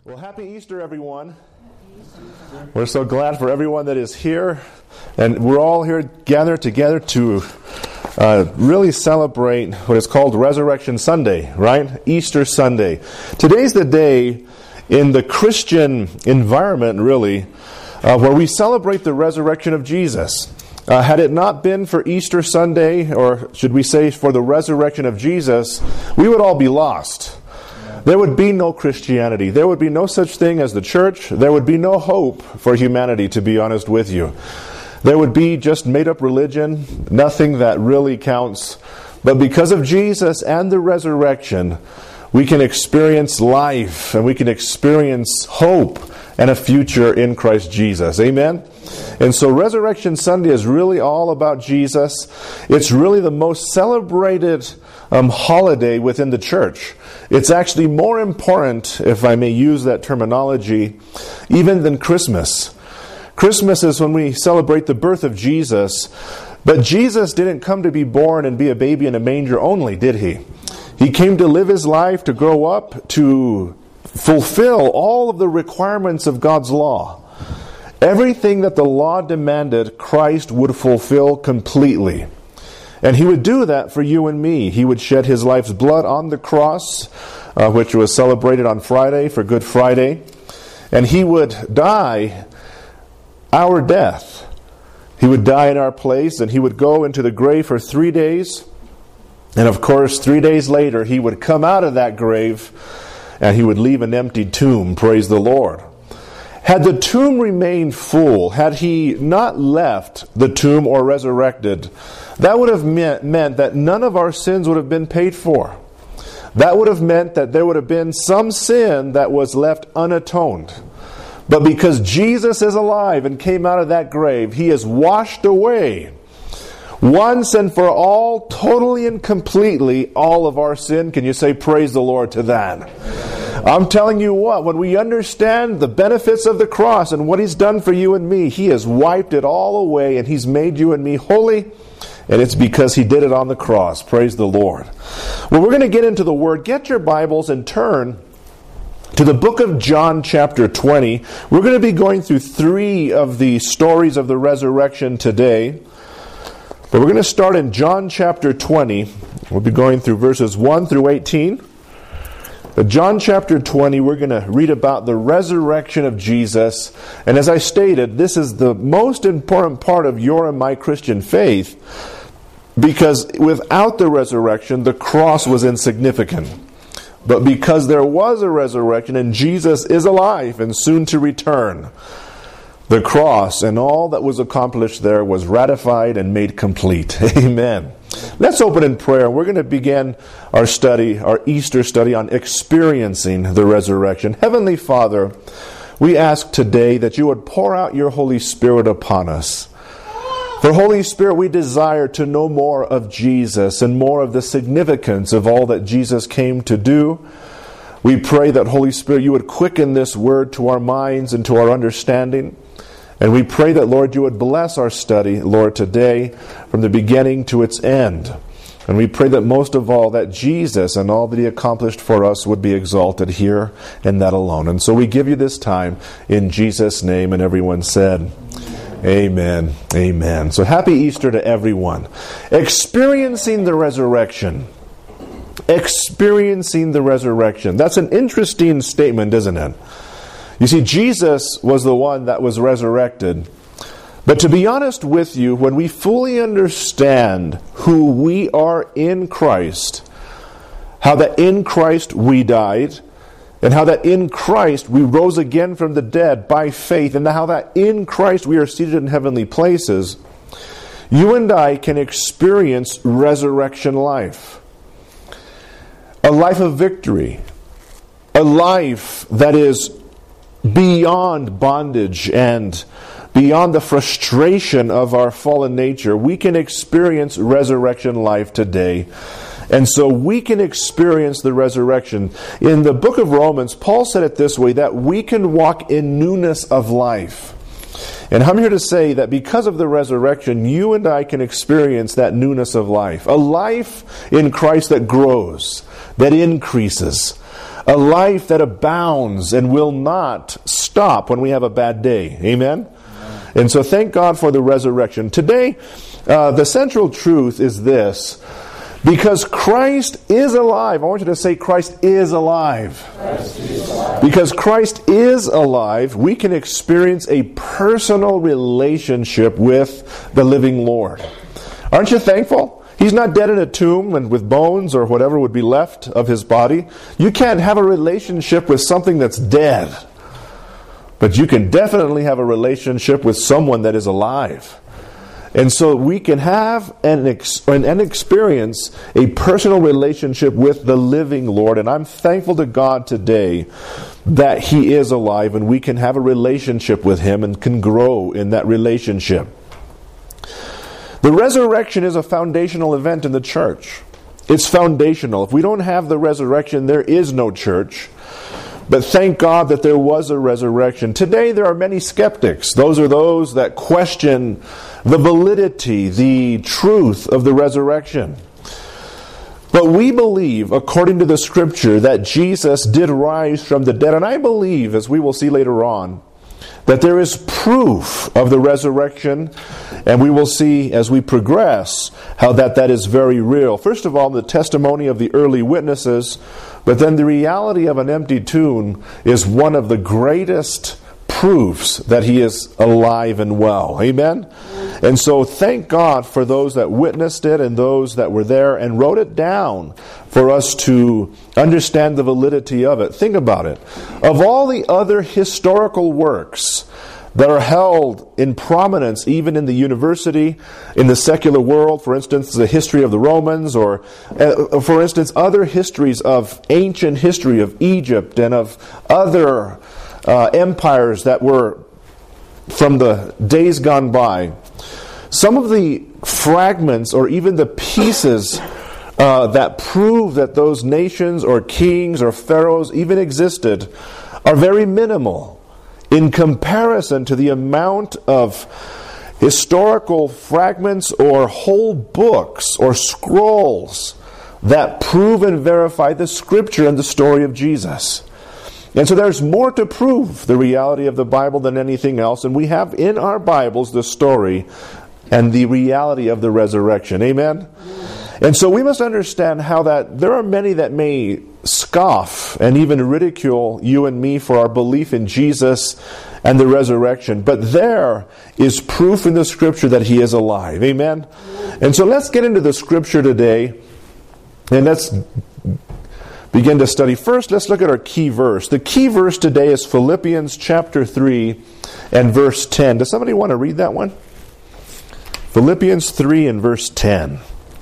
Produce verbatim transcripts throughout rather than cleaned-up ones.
Well, happy Easter, everyone. We're so glad for everyone that is here. And we're all here gathered together to uh, really celebrate what is called Resurrection Sunday, right? Easter Sunday. Today's the day in the Christian environment, really, uh, where we celebrate the resurrection of Jesus. Uh, had it not been for Easter Sunday, or should we say for the resurrection of Jesus, we would all be lost. There would be no Christianity. There would be no such thing as the church. There would be no hope for humanity, to be honest with you. There would be just made-up religion, nothing that really counts. But because of Jesus and the resurrection, we can experience life, and we can experience hope and a future in Christ Jesus. Amen? And so Resurrection Sunday is really all about Jesus. It's really the most celebrated um, holiday within the church. It's actually more important, if I may use that terminology, even than Christmas. Christmas is when we celebrate the birth of Jesus, but Jesus didn't come to be born and be a baby in a manger only, did he? He came to live his life, to grow up, to fulfill all of the requirements of God's law. Everything that the law demanded, Christ would fulfill completely. And he would do that for you and me. He would shed his life's blood on the cross, uh, which was celebrated on Friday for Good Friday. And he would die our death. He would die in our place, and he would go into the grave for three days. And of course, three days later, he would come out of that grave, and he would leave an empty tomb. Praise the Lord. Had the tomb remained full, had he not left the tomb or resurrected, that would have meant, meant that none of our sins would have been paid for. That would have meant that there would have been some sin that was left unatoned. But because Jesus is alive and came out of that grave, he has washed away once and for all, totally and completely, all of our sin. Can you say praise the Lord to that? I'm telling you what, when we understand the benefits of the cross and what he's done for you and me, he has wiped it all away and he's made you and me holy. And it's because he did it on the cross. Praise the Lord. Well, we're going to get into the Word. Get your Bibles and turn to the book of John chapter twenty. We're going to be going through three of the stories of the resurrection today. But we're going to start in John chapter twenty. We'll be going through verses one through eighteen. But John chapter twenty, we're going to read about the resurrection of Jesus. And as I stated, this is the most important part of your and my Christian faith, because without the resurrection, the cross was insignificant. But because there was a resurrection and Jesus is alive and soon to return, the cross and all that was accomplished there was ratified and made complete. Amen. Let's open in prayer. We're going to begin our study, our Easter study on experiencing the resurrection. Heavenly Father, we ask today that you would pour out your Holy Spirit upon us. For Holy Spirit, we desire to know more of Jesus and more of the significance of all that Jesus came to do. We pray that, Holy Spirit, you would quicken this word to our minds and to our understanding. And we pray that, Lord, you would bless our study, Lord, today from the beginning to its end. And we pray that most of all, that Jesus and all that he accomplished for us would be exalted here and that alone. And so we give you this time in Jesus' name. And everyone said, Amen. Amen. So happy Easter to everyone. Experiencing the resurrection. Experiencing the resurrection. That's an interesting statement, isn't it? You see, Jesus was the one that was resurrected. But to be honest with you, when we fully understand who we are in Christ, how that in Christ we died, and how that in Christ we rose again from the dead by faith, and how that in Christ we are seated in heavenly places, you and I can experience resurrection life. A life of victory. A life that is beyond bondage and beyond the frustration of our fallen nature. We can experience resurrection life today. And so we can experience the resurrection. In the book of Romans, Paul said it this way, that we can walk in newness of life. And I'm here to say that because of the resurrection, you and I can experience that newness of life. A life in Christ that grows, that increases. a life that abounds and will not stop when we have a bad day. Amen? Amen. And so thank God for the resurrection. Today, uh, the central truth is this. Because Christ is alive. I want you to say Christ is alive. Christ is alive. Because Christ is alive, we can experience a personal relationship with the living Lord. Aren't you thankful? He's not dead in a tomb and with bones or whatever would be left of his body. You can't have a relationship with something that's dead. But you can definitely have a relationship with someone that is alive. And so we can have and, ex- and experience a personal relationship with the living Lord. And I'm thankful to God today that He is alive and we can have a relationship with Him and can grow in that relationship. The resurrection is a foundational event in the church. It's foundational. If we don't have the resurrection, there is no church. But thank God that there was a resurrection. Today there are many skeptics. Those are those that question the validity, the truth of the resurrection. But we believe, according to the Scripture, that Jesus did rise from the dead. And I believe, as we will see later on, that there is proof of the resurrection, and we will see as we progress how that, that is very real. First of all, the testimony of the early witnesses, but then the reality of an empty tomb is one of the greatest proofs that He is alive and well. Amen? And so thank God for those that witnessed it and those that were there and wrote it down for us to understand the validity of it. Think about it. Of all the other historical works that are held in prominence even in the university, in the secular world, for instance, the history of the Romans, or uh, for instance, other histories of ancient history of Egypt and of other uh, empires that were from the days gone by. Some of the fragments or even the pieces uh, that prove that those nations or kings or pharaohs even existed are very minimal in comparison to the amount of historical fragments or whole books or scrolls that prove and verify the Scripture and the story of Jesus. And so there's more to prove the reality of the Bible than anything else. And we have in our Bibles the story and the reality of the resurrection. Amen? And so we must understand how that there are many that may scoff and even ridicule you and me for our belief in Jesus and the resurrection. But there is proof in the Scripture that He is alive. Amen? And so let's get into the Scripture today. And let's begin to study. First, let's look at our key verse. The key verse today is Philippians chapter three and verse ten. Does somebody want to read that one? Philippians three and verse ten.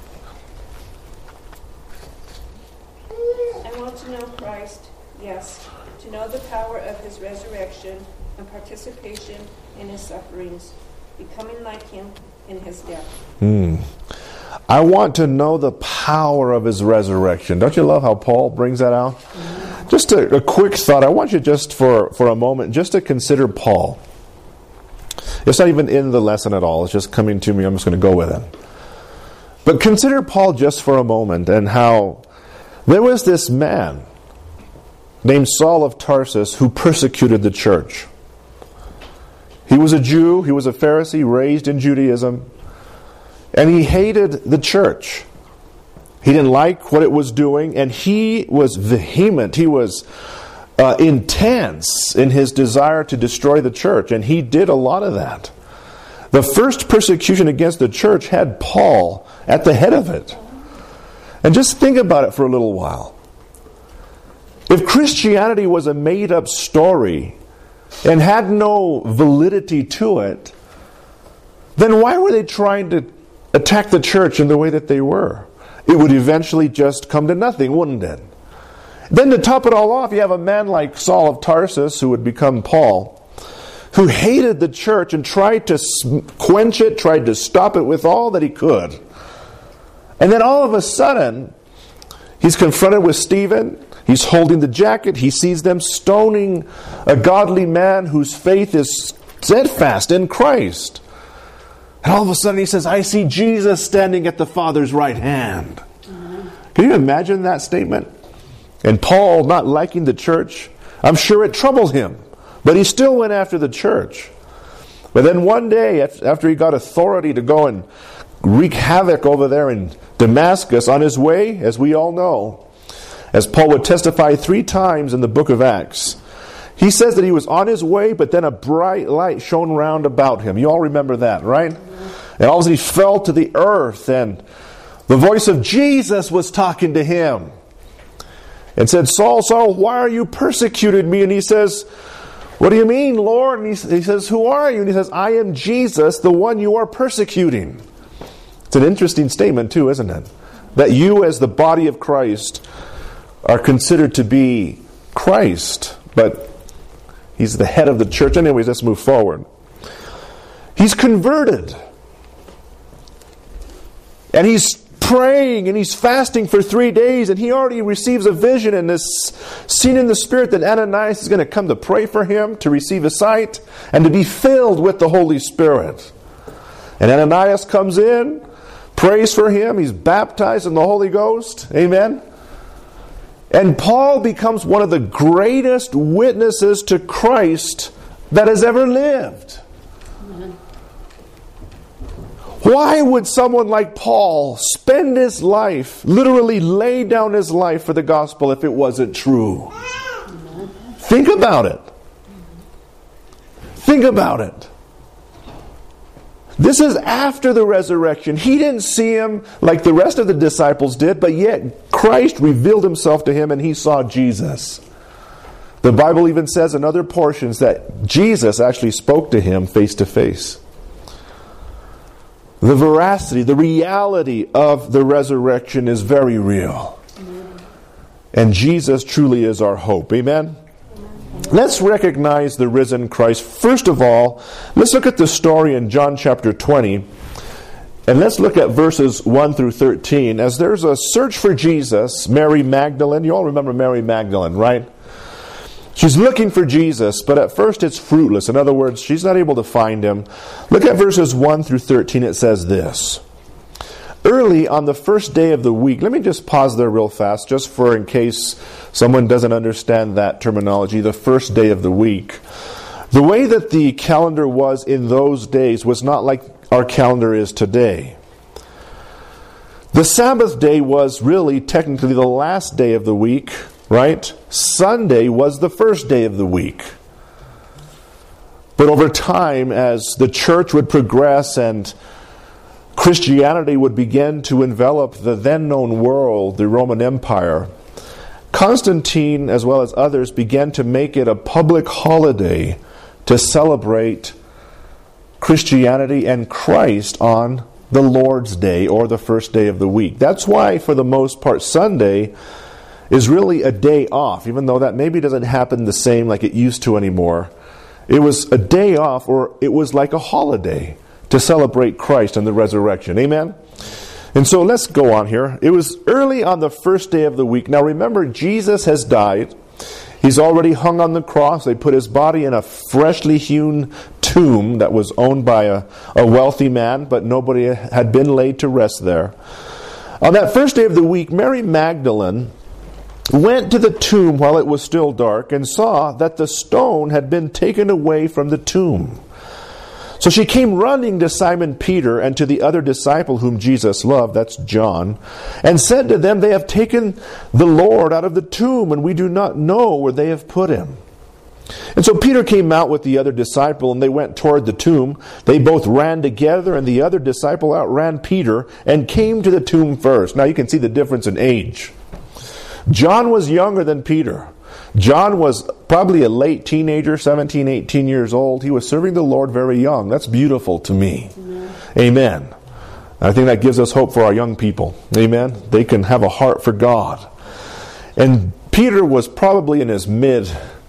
I want to know Christ, yes, to know the power of His resurrection and participation in His sufferings, becoming like Him in His death. Hmm. I want to know the power of His resurrection. Don't you love how Paul brings that out? Mm-hmm. Just a, a quick thought. I want you just for, for a moment just to consider Paul. It's not even in the lesson at all. It's just coming to me. I'm just going to go with it. But consider Paul just for a moment and how there was this man named Saul of Tarsus who persecuted the church. He was a Jew. He was a Pharisee raised in Judaism. And he hated the church. He didn't like what it was doing, and he was vehement. He was uh, intense in his desire to destroy the church, and he did a lot of that. The first persecution against the church had Paul at the head of it. And just think about it for a little while. If Christianity was a made-up story and had no validity to it, then why were they trying to attack the church in the way that they were? It would eventually just come to nothing, wouldn't it? Then to top it all off, you have a man like Saul of Tarsus, who would become Paul, who hated the church and tried to quench it, tried to stop it with all that he could. And then all of a sudden, he's confronted with Stephen. He's holding the jacket. He sees them stoning a godly man whose faith is steadfast in Christ. And all of a sudden he says, I see Jesus standing at the Father's right hand. Mm-hmm. Can you imagine that statement? And Paul, not liking the church, I'm sure it troubled him. But he still went after the church. But then one day, after he got authority to go and wreak havoc over there in Damascus, on his way, as we all know, as Paul would testify three times in the book of Acts, he says that he was on his way, but then a bright light shone round about him. You all remember that, right? And all of a sudden he fell to the earth, and the voice of Jesus was talking to him and said, Saul, Saul, why are you persecuting me? And he says, what do you mean, Lord? And he, he says, who are you? And he says, I am Jesus, the one you are persecuting. It's an interesting statement too, isn't it? That you as the body of Christ are considered to be Christ, but he's the head of the church. Anyways, let's move forward. He's converted. And he's praying and he's fasting for three days, and he already receives a vision and is seen in the Spirit that Ananias is going to come to pray for him, to receive a sight, and to be filled with the Holy Spirit. And Ananias comes in, prays for him, he's baptized in the Holy Ghost. Amen. And Paul becomes one of the greatest witnesses to Christ that has ever lived. Amen. Why would someone like Paul spend his life, literally lay down his life for the gospel if it wasn't true? Amen. Think about it. Think about it. This is after the resurrection. He didn't see him like the rest of the disciples did, but yet Christ revealed himself to him and he saw Jesus. The Bible even says in other portions that Jesus actually spoke to him face to face. The veracity, the reality of the resurrection is very real. Amen. And Jesus truly is our hope. Amen? Amen? Let's recognize the risen Christ. First of all, let's look at the story in John chapter twenty. And let's look at verses one through thirteen. As there's a search for Jesus, Mary Magdalene, you all remember Mary Magdalene, right? She's looking for Jesus, but at first it's fruitless. In other words, she's not able to find him. Look at verses one through thirteen. It says this. Early on the first day of the week, let me just pause there real fast, just for in case someone doesn't understand that terminology, the first day of the week. The way that the calendar was in those days was not like our calendar is today. The Sabbath day was really technically the last day of the week, right? Sunday was the first day of the week. But over time, as the church would progress and Christianity would begin to envelop the then known world, the Roman Empire, Constantine, as well as others, began to make it a public holiday to celebrate Christianity and Christ on the Lord's Day, or the first day of the week. That's why, for the most part, Sunday is really a day off, even though that maybe doesn't happen the same like it used to anymore. It was a day off, or it was like a holiday to celebrate Christ and the resurrection. Amen? And so let's go on here. It was early on the first day of the week. Now remember, Jesus has died. He's already hung on the cross. They put his body in a freshly hewn tomb that was owned by a, a wealthy man, but nobody had been laid to rest there. On that first day of the week, Mary Magdalene went to the tomb while it was still dark and saw that the stone had been taken away from the tomb. So she came running to Simon Peter and to the other disciple whom Jesus loved, that's John, and said to them, "They have taken the Lord out of the tomb, and we do not know where they have put him." And so Peter came out with the other disciple, and they went toward the tomb. They both ran together, and the other disciple outran Peter and came to the tomb first. Now you can see the difference in age. John was younger than Peter. John was probably a late teenager, seventeen, eighteen years old. He was serving the Lord very young. That's beautiful to me. Amen. Amen. I think that gives us hope for our young people. Amen. They can have a heart for God. And Peter was probably in his mid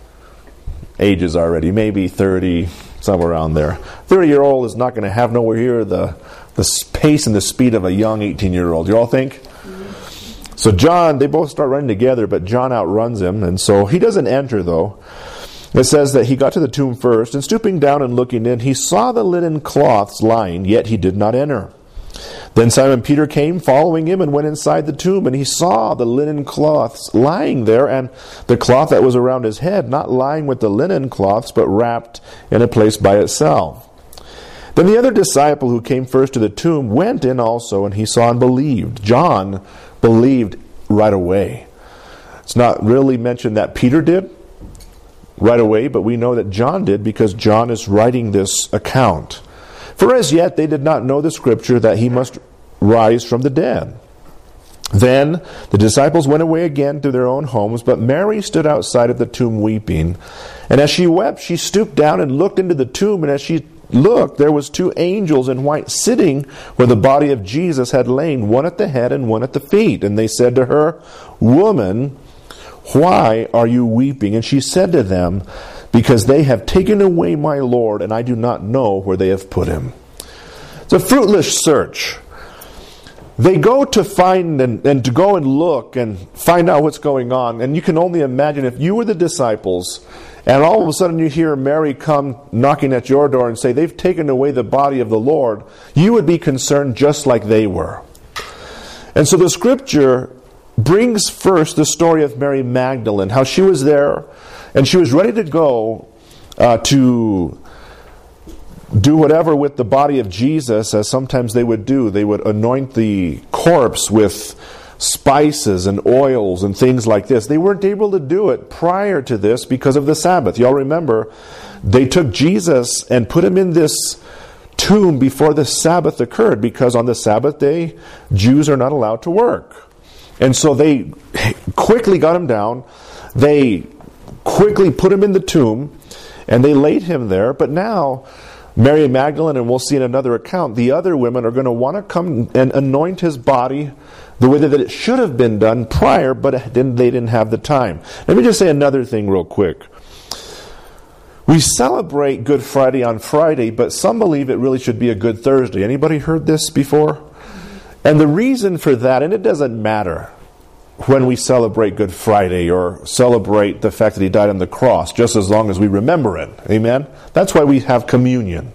ages already, maybe thirty, somewhere around there. thirty-year-old is not going to have nowhere near the, the pace and the speed of a young eighteen-year-old. You all think? So John, they both start running together, but John outruns him, and so he doesn't enter, though. It says that he got to the tomb first, and stooping down and looking in, he saw the linen cloths lying, yet he did not enter. Then Simon Peter came following him and went inside the tomb, and he saw the linen cloths lying there, and the cloth that was around his head not lying with the linen cloths, but wrapped in a place by itself. Then the other disciple who came first to the tomb went in also, and he saw and believed. John believed right away. It's not really mentioned that Peter did right away, but we know that John did because John is writing this account. For as yet they did not know the scripture that he must rise from the dead. Then the disciples went away again to their own homes, but Mary stood outside of the tomb weeping. And as she wept, she stooped down and looked into the tomb, and as she looked, there was two angels in white sitting where the body of Jesus had lain, one at the head and one at the feet. And they said to her, "Woman, why are you weeping?" And she said to them, "Because they have taken away my Lord, and I do not know where they have put him." It's a fruitless search. They go to find and, and to go and look and find out what's going on. And you can only imagine if you were the disciples and all of a sudden you hear Mary come knocking at your door and say, "They've taken away the body of the Lord," you would be concerned just like they were. And so the scripture brings first the story of Mary Magdalene, how she was there and she was ready to go uh, to do whatever with the body of Jesus, as sometimes they would do. They would anoint the corpse with spices and oils and things like this. They weren't able to do it prior to this because of the Sabbath. Y'all remember, they took Jesus and put him in this tomb before the Sabbath occurred, because on the Sabbath day, Jews are not allowed to work. And so they quickly got him down. They quickly put him in the tomb, and they laid him there. But now, Mary Magdalene, and we'll see in another account, the other women are going to want to come and anoint his body the way that it should have been done prior, but then they didn't have the time. Let me just say another thing real quick. We celebrate Good Friday on Friday, but some believe it really should be a Good Thursday. Anybody heard this before? And the reason for that, and it doesn't matter when we celebrate Good Friday or celebrate the fact that he died on the cross, just as long as we remember it. Amen? That's why we have communion.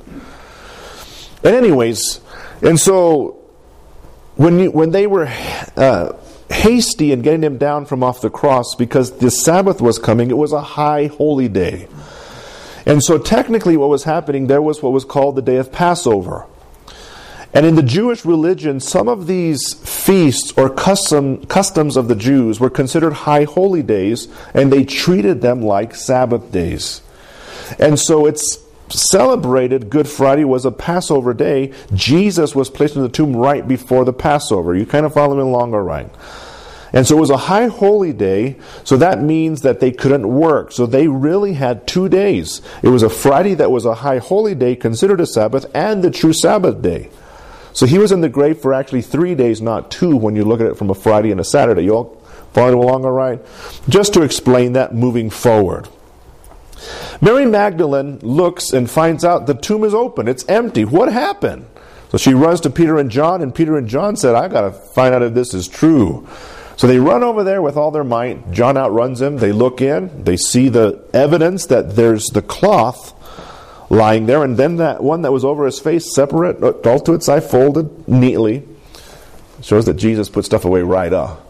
And anyways, and so when you, when they were uh, hasty in getting him down from off the cross because the Sabbath was coming, it was a high holy day. And so technically what was happening, there was what was called the day of Passover. And in the Jewish religion, some of these feasts or custom, customs of the Jews were considered high holy days, and they treated them like Sabbath days. And so it's celebrated, Good Friday was a Passover day. Jesus was placed in the tomb right before the Passover. You kind of follow me along all right. And so it was a high holy day, so that means that they couldn't work. So they really had two days. It was a Friday that was a high holy day, considered a Sabbath, and the true Sabbath day. So he was in the grave for actually three days, not two, when you look at it from a Friday and a Saturday. You all following along all right? Just to explain that moving forward. Mary Magdalene looks and finds out the tomb is open. It's empty. What happened? So she runs to Peter and John, and Peter and John said, "I've got to find out if this is true." So they run over there with all their might. John outruns them. They look in. They see the evidence that there's the cloth lying there, and then that one that was over his face, separate, all to its side, folded neatly. Shows that Jesus put stuff away right up.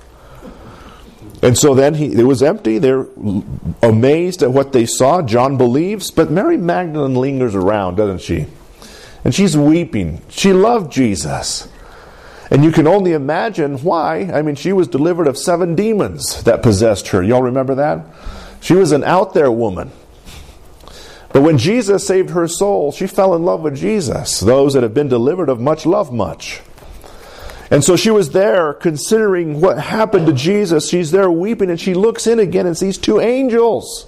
And so then he, it was empty. They're amazed at what they saw. John believes, but Mary Magdalene lingers around, doesn't she? And she's weeping. She loved Jesus. And you can only imagine why. I mean, she was delivered of seven demons that possessed her. Y'all remember that? She was an out there woman. But when Jesus saved her soul, she fell in love with Jesus. Those that have been delivered of much love much. And so she was there considering what happened to Jesus. She's there weeping, and she looks in again and sees two angels.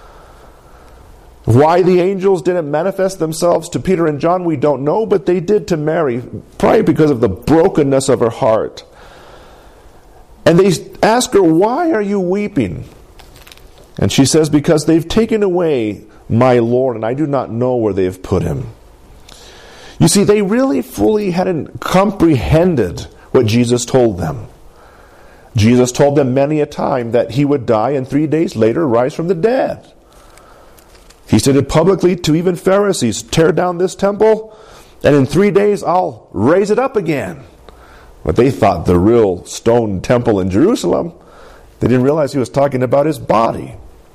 Why the angels didn't manifest themselves to Peter and John, we don't know, but they did to Mary, probably because of the brokenness of her heart. And they ask her, "Why are you weeping?" And she says, "Because they've taken away my Lord, and I do not know where they have put him." You see, they really fully hadn't comprehended what Jesus told them. Jesus told them many a time that he would die and three days later rise from the dead. He said it publicly to even Pharisees, "Tear down this temple, and in three days I'll raise it up again. But they thought the real stone temple in Jerusalem. They didn't realize he was talking about his body.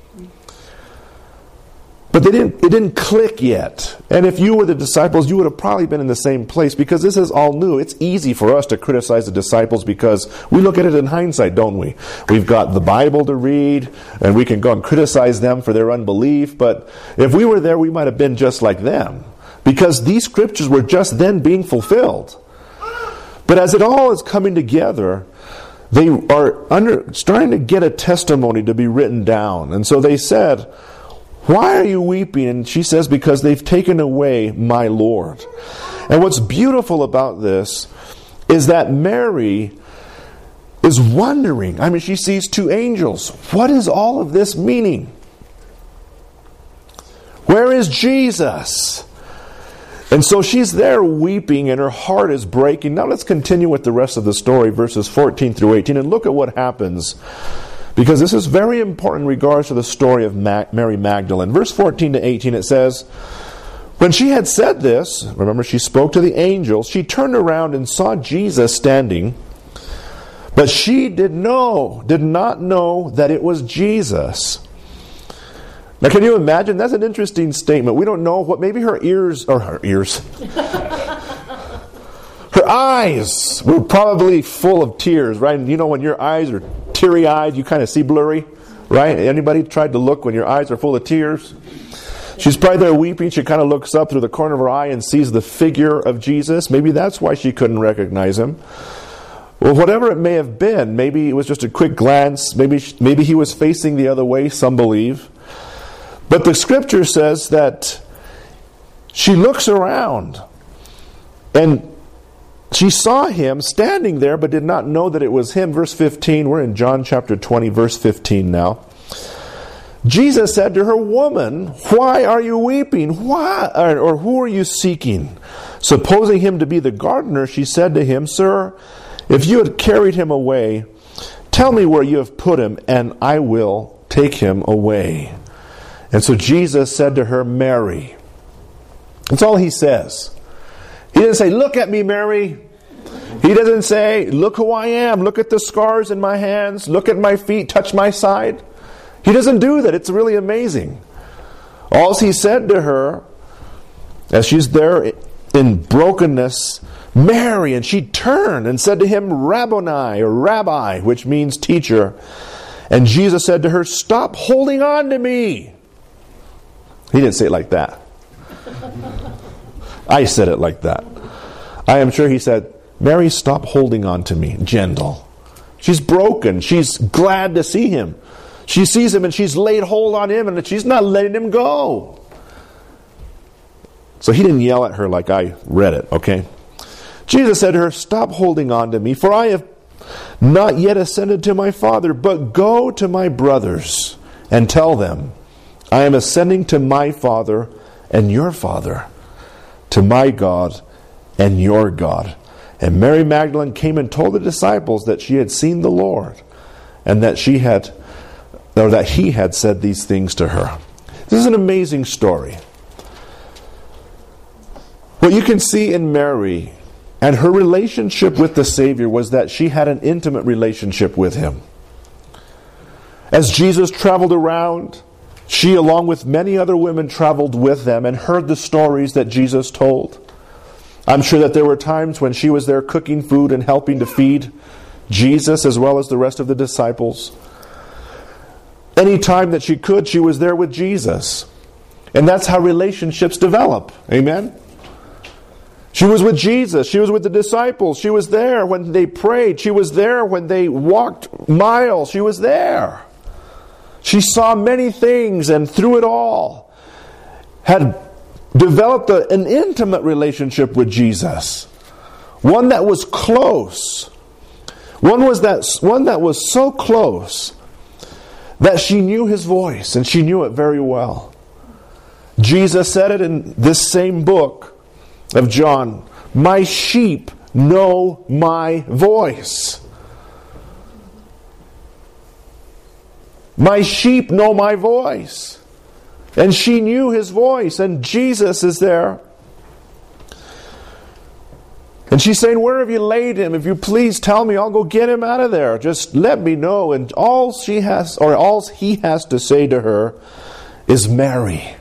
But they didn't, it didn't click yet. And if you were the disciples, you would have probably been in the same place, because this is all new. It's easy for us to criticize the disciples because we look at it in hindsight, don't we? We've got the Bible to read, and we can go and criticize them for their unbelief. But if we were there, we might have been just like them, because these scriptures were just then being fulfilled. But as it all is coming together, they are under, starting to get a testimony to be written down. And so they said, "Why are you weeping?" And she says, "Because they've taken away my Lord." And what's beautiful about this is that Mary is wondering. I mean, she sees two angels. What is all of this meaning? Where is Jesus? And so she's there weeping, and her heart is breaking. Now let's continue with the rest of the story, verses fourteen through eighteen, and look at what happens. Because this is very important in regards to the story of Mary Magdalene. Verse fourteen to eighteen, it says, "When she had said this," remember she spoke to the angels, "she turned around and saw Jesus standing. But she did know, did not know that it was Jesus." Now can you imagine? That's an interesting statement. We don't know what, maybe her ears, or her ears, her eyes were probably full of tears, right? And you know when your eyes are teary-eyed, you kind of see blurry, right? Anybody tried to look when your eyes are full of tears? She's probably there weeping. She kind of looks up through the corner of her eye and sees the figure of Jesus. Maybe that's why she couldn't recognize him. Well, whatever it may have been, maybe it was just a quick glance. Maybe, maybe he was facing the other way, some believe. But the scripture says that she looks around and she saw him standing there, but did not know that it was him. Verse fifteen, we're in John chapter twenty, verse fifteen now. Jesus said to her, "Woman, why are you weeping? Why, or, or who are you seeking?" Supposing him to be the gardener, she said to him, "Sir, if you had carried him away, tell me where you have put him, and I will take him away." And so Jesus said to her, "Mary." That's all he says. He didn't say, "Look at me, Mary." He doesn't say, "Look who I am. Look at the scars in my hands. Look at my feet. Touch my side." He doesn't do that. It's really amazing. All he said to her, as she's there in brokenness, "Mary," and she turned and said to him, "Rabboni," or Rabbi, which means teacher. And Jesus said to her, "Stop holding on to me." He didn't say it like that. I said it like that. I am sure he said, "Mary, stop holding on to me." Gentle. She's broken. She's glad to see him. She sees him and she's laid hold on him and she's not letting him go. So he didn't yell at her like I read it, okay? Jesus said to her, "Stop holding on to me, for I have not yet ascended to my Father, but go to my brothers and tell them, I am ascending to my Father and your Father, to my God and your God." And Mary Magdalene came and told the disciples that she had seen the Lord, and that she had, or that he had said these things to her. This is an amazing story. What you can see in Mary and her relationship with the Savior was that she had an intimate relationship with him. As Jesus traveled around, she, along with many other women, traveled with them and heard the stories that Jesus told. I'm sure that there were times when she was there cooking food and helping to feed Jesus as well as the rest of the disciples. Any time that she could, she was there with Jesus. And that's how relationships develop. Amen? She was with Jesus. She was with the disciples. She was there when they prayed. She was there when they walked miles. She was there. She saw many things, and through it all had developed a, an intimate relationship with Jesus. One that was close. One was that one that was so close that she knew his voice, and she knew it very well. Jesus said it in this same book of John, "My sheep know my voice." My sheep know my voice. And she knew his voice. And Jesus is there. And she's saying, where have you laid him? If you please tell me, I'll go get him out of there. Just let me know. And all she has, or all he has to say to her is Mary.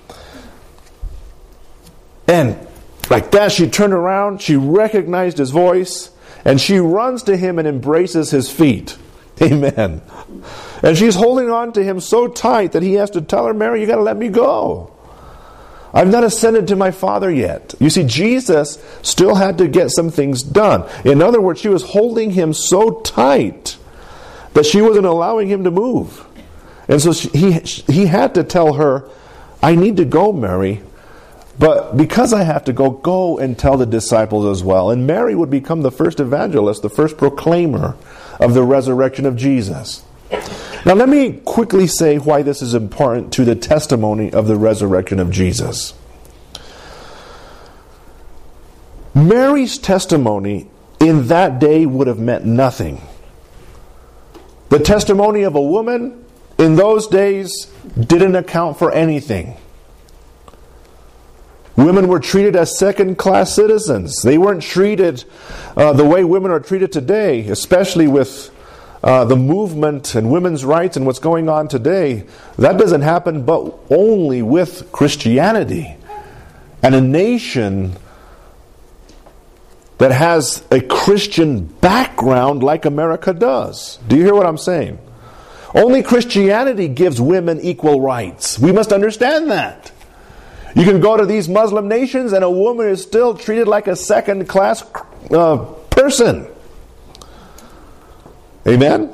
And like that, she turned around, she recognized his voice, and she runs to him and embraces his feet. Amen. And she's holding on to him so tight that he has to tell her, Mary, you got to let me go. I've not ascended to my Father yet. You see, Jesus still had to get some things done. In other words, she was holding him so tight that she wasn't allowing him to move. And so she, he, he had to tell her, I need to go, Mary. But because I have to go, go and tell the disciples as well. And Mary would become the first evangelist, the first proclaimer of the resurrection of Jesus. Now let me quickly say why this is important to the testimony of the resurrection of Jesus. Mary's testimony in that day would have meant nothing. The testimony of a woman in those days didn't account for anything. Women were treated as second-class citizens. They weren't treated uh, the way women are treated today, especially with uh, the movement and women's rights and what's going on today. That doesn't happen but only with Christianity and a nation that has a Christian background like America does. Do you hear what I'm saying? Only Christianity gives women equal rights. We must understand that. You can go to these Muslim nations and a woman is still treated like a second-class uh, person. Amen?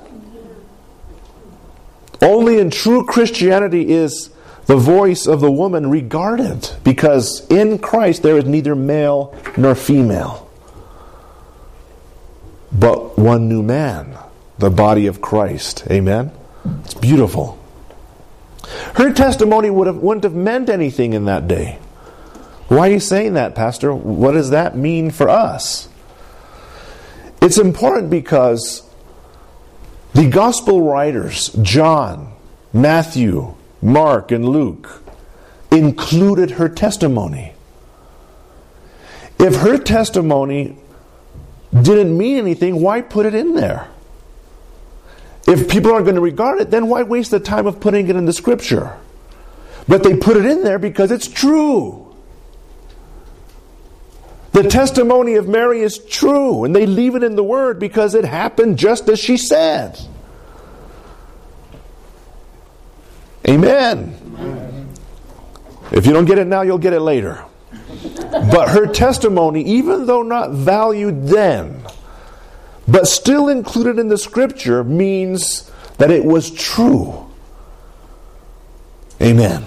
Only in true Christianity is the voice of the woman regarded, because in Christ there is neither male nor female, but one new man, the body of Christ. Amen? It's beautiful. Her testimony would have, wouldn't have meant anything in that day. Why are you saying that, Pastor? What does that mean for us? It's important because the gospel writers, John, Matthew, Mark, and Luke, included her testimony. If her testimony didn't mean anything, why put it in there? If people aren't going to regard it, then why waste the time of putting it in the Scripture? But they put it in there because it's true. The testimony of Mary is true, and they leave it in the Word because it happened just as she said. Amen. Amen. If you don't get it now, you'll get it later. But her testimony, even though not valued then, but still included in the Scripture, means that it was true. Amen.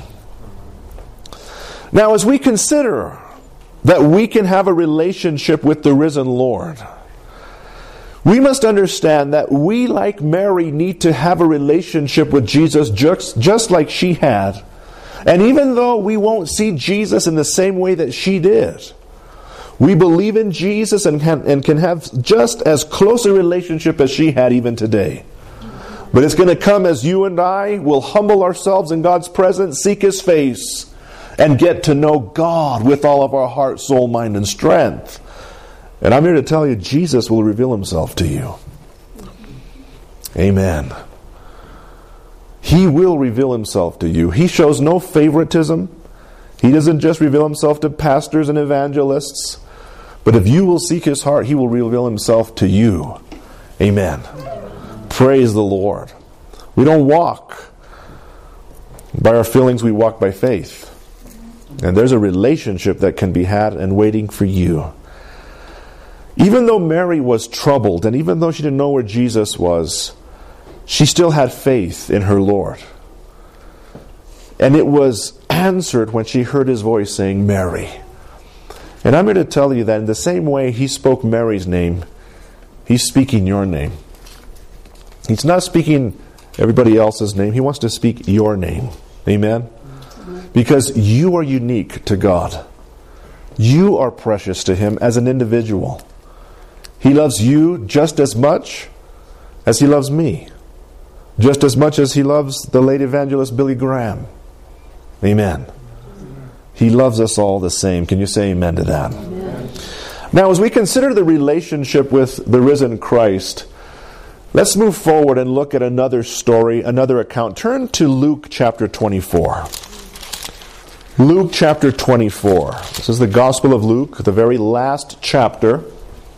Now, as we consider that we can have a relationship with the risen Lord, we must understand that we, like Mary, need to have a relationship with Jesus just, just like she had. And even though we won't see Jesus in the same way that she did, we believe in Jesus and can, and can have just as close a relationship as she had even today. But it's going to come as you and I will humble ourselves in God's presence, seek His face, and get to know God with all of our heart, soul, mind, and strength. And I'm here to tell you, Jesus will reveal Himself to you. Amen. He will reveal Himself to you. He shows no favoritism. He doesn't just reveal Himself to pastors and evangelists. But if you will seek His heart, He will reveal Himself to you. Amen. Praise the Lord. We don't walk by our feelings, we walk by faith. And there's a relationship that can be had and waiting for you. Even though Mary was troubled, and even though she didn't know where Jesus was, she still had faith in her Lord. And it was answered when she heard His voice saying, Mary. And I'm here to tell you that in the same way He spoke Mary's name, He's speaking your name. He's not speaking everybody else's name. He wants to speak your name. Amen? Because you are unique to God. You are precious to Him as an individual. He loves you just as much as He loves me. Just as much as He loves the late evangelist Billy Graham. Amen. He loves us all the same. Can you say amen to that? Amen. Now, as we consider the relationship with the risen Christ, let's move forward and look at another story, another account. Turn to Luke chapter twenty-four. Luke chapter twenty-four. This is the Gospel of Luke, the very last chapter.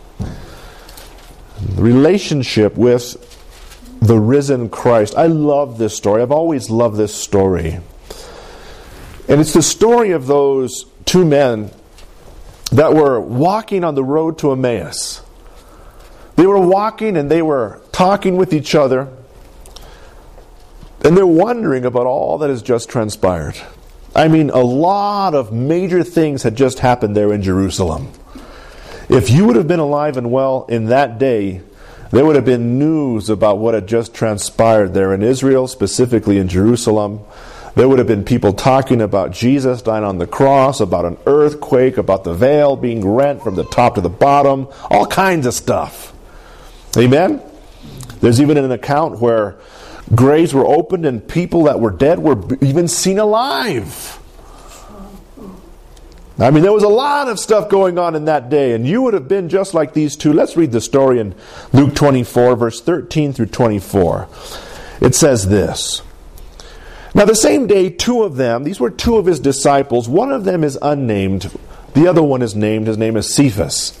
The relationship with the risen Christ. I love this story. I've always loved this story. And it's the story of those two men that were walking on the road to Emmaus. They were walking and they were talking with each other. And they're wondering about all that has just transpired. I mean, a lot of major things had just happened there in Jerusalem. If you would have been alive and well in that day, there would have been news about what had just transpired there in Israel, specifically in Jerusalem. There would have been people talking about Jesus dying on the cross, about an earthquake, about the veil being rent from the top to the bottom, all kinds of stuff. Amen? There's even an account where graves were opened and people that were dead were even seen alive. I mean, there was a lot of stuff going on in that day, and you would have been just like these two. Let's read the story in Luke twenty-four, verse thirteen through twenty-four. It says this. Now the same day, two of them, these were two of his disciples, one of them is unnamed, the other one is named, his name is Cephas.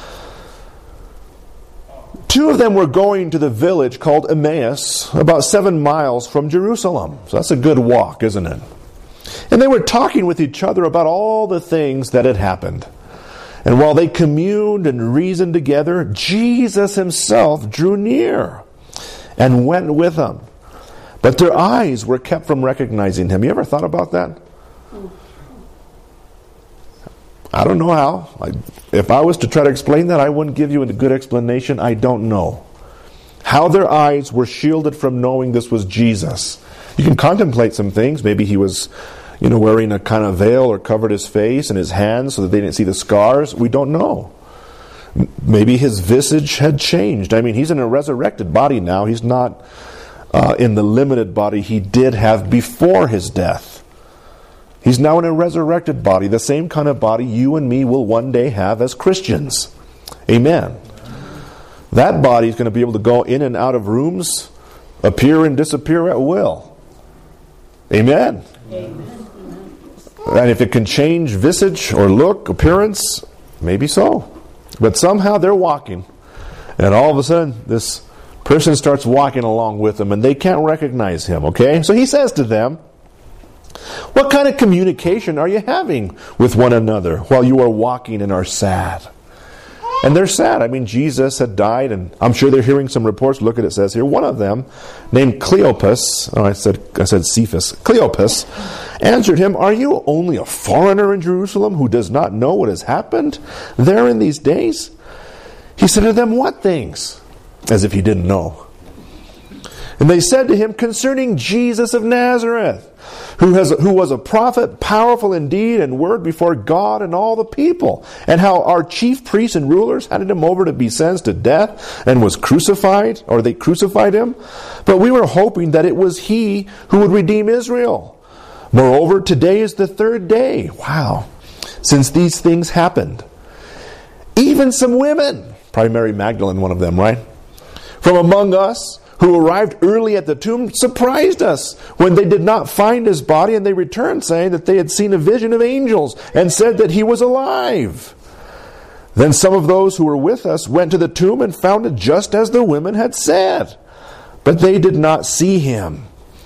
Two of them were going to the village called Emmaus, about seven miles from Jerusalem. So that's a good walk, isn't it? And they were talking with each other about all the things that had happened. And while they communed and reasoned together, Jesus himself drew near and went with them. But their eyes were kept from recognizing him. You ever thought about that? I don't know how. I, if I was to try to explain that, I wouldn't give you a good explanation. I don't know. How their eyes were shielded from knowing this was Jesus. You can contemplate some things. Maybe he was, you know, wearing a kind of veil or covered his face and his hands so that they didn't see the scars. We don't know. Maybe his visage had changed. I mean, he's in a resurrected body now. He's not uh, in the limited body he did have before his death. He's now in a resurrected body, the same kind of body you and me will one day have as Christians. Amen. That body is going to be able to go in and out of rooms, appear and disappear at will. Amen. Amen. And if it can change visage or look, appearance, maybe so. But somehow they're walking, and all of a sudden this person starts walking along with them, and they can't recognize him, okay? So he says to them, what kind of communication are you having with one another while you are walking and are sad? And they're sad. I mean, Jesus had died, and I'm sure they're hearing some reports. Look at it, it says here. One of them, named Cleopas, oh, I said I said Cephas, Cleopas, answered him, are you only a foreigner in Jerusalem who does not know what has happened there in these days? He said to them, what things? As if he didn't know. And they said to him, concerning Jesus of Nazareth, who has who was a prophet, powerful in deed and word before God and all the people, and how our chief priests and rulers handed him over to be sentenced to death and was crucified, or they crucified him. But we were hoping that it was he who would redeem Israel. Moreover, today is the third day, wow, since these things happened. Even some women, probably Mary Magdalene, one of them, right? From among us, who arrived early at the tomb, surprised us when they did not find his body, and they returned saying that they had seen a vision of angels and said that he was alive. Then some of those who were with us went to the tomb and found it just as the women had said, but they did not see him.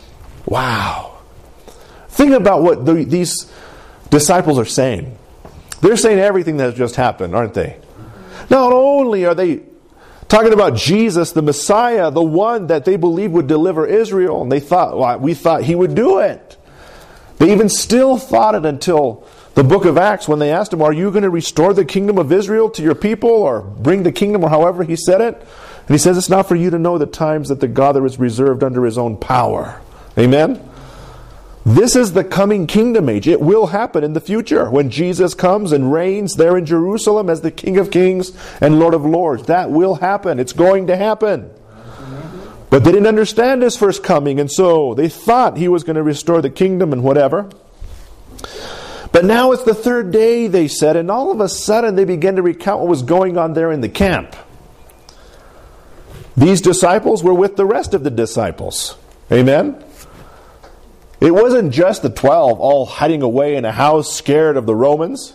Wow. Think about what the, these disciples are saying. They're saying everything that has just happened, aren't they? Not only are they talking about Jesus, the Messiah, the one that they believed would deliver Israel. And they thought, well, we thought he would do it. They even still thought it until the book of Acts when they asked him, are you going to restore the kingdom of Israel to your people, or bring the kingdom, or however he said it? And he says, it's not for you to know the times that the God that is reserved under his own power. Amen? This is the coming kingdom age. It will happen in the future when Jesus comes and reigns there in Jerusalem as the King of Kings and Lord of Lords. That will happen. It's going to happen. But they didn't understand his first coming, and so they thought he was going to restore the kingdom and whatever. But now it's the third day, they said, and all of a sudden they began to recount what was going on there in the camp. These disciples were with the rest of the disciples. Amen? It wasn't just the twelve all hiding away in a house scared of the Romans.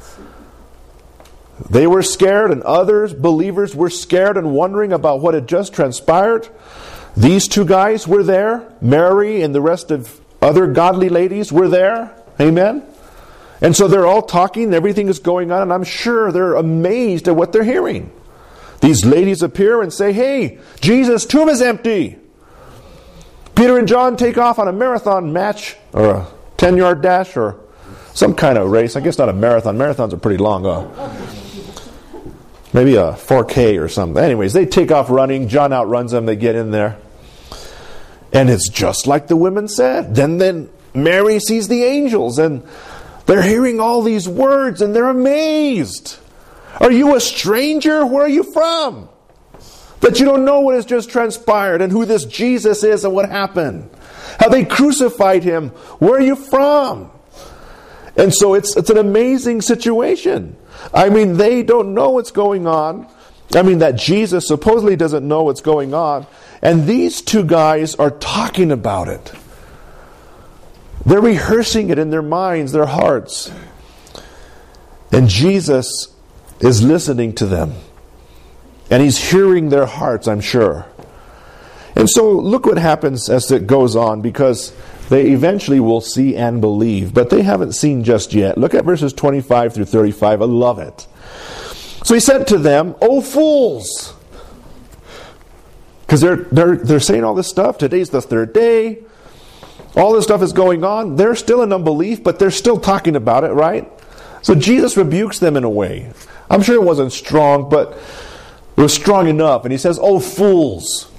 They were scared, and others, believers, were scared and wondering about what had just transpired. These two guys were there. Mary and the rest of other godly ladies were there. Amen? And so they're all talking, everything is going on, and I'm sure they're amazed at what they're hearing. These ladies appear and say, "Hey, Jesus' tomb is empty." Peter and John take off on a marathon match, or a ten-yard dash, or some kind of race. I guess not a marathon. Marathons are pretty long. Uh, maybe a four K or something. Anyways, they take off running. John outruns them. They get in there. And it's just like the women said. Then, then Mary sees the angels, and they're hearing all these words, and they're amazed. "Are you a stranger? Where are you from? That you don't know what has just transpired and who this Jesus is and what happened? How they crucified him? Where are you from?" And so it's it's an amazing situation. I mean, they don't know what's going on. I mean, that Jesus supposedly doesn't know what's going on. And these two guys are talking about it. They're rehearsing it in their minds, their hearts. And Jesus is listening to them. And he's hearing their hearts, I'm sure. And so look what happens as it goes on, because they eventually will see and believe. But they haven't seen just yet. Look at verses twenty-five through thirty-five. I love it. So he said to them, "O fools!" Because they're, they're, they're saying all this stuff. Today's the third day. All this stuff is going on. They're still in unbelief, but they're still talking about it, right? So Jesus rebukes them in a way. I'm sure it wasn't strong, but it was strong enough. And he says, "O fools,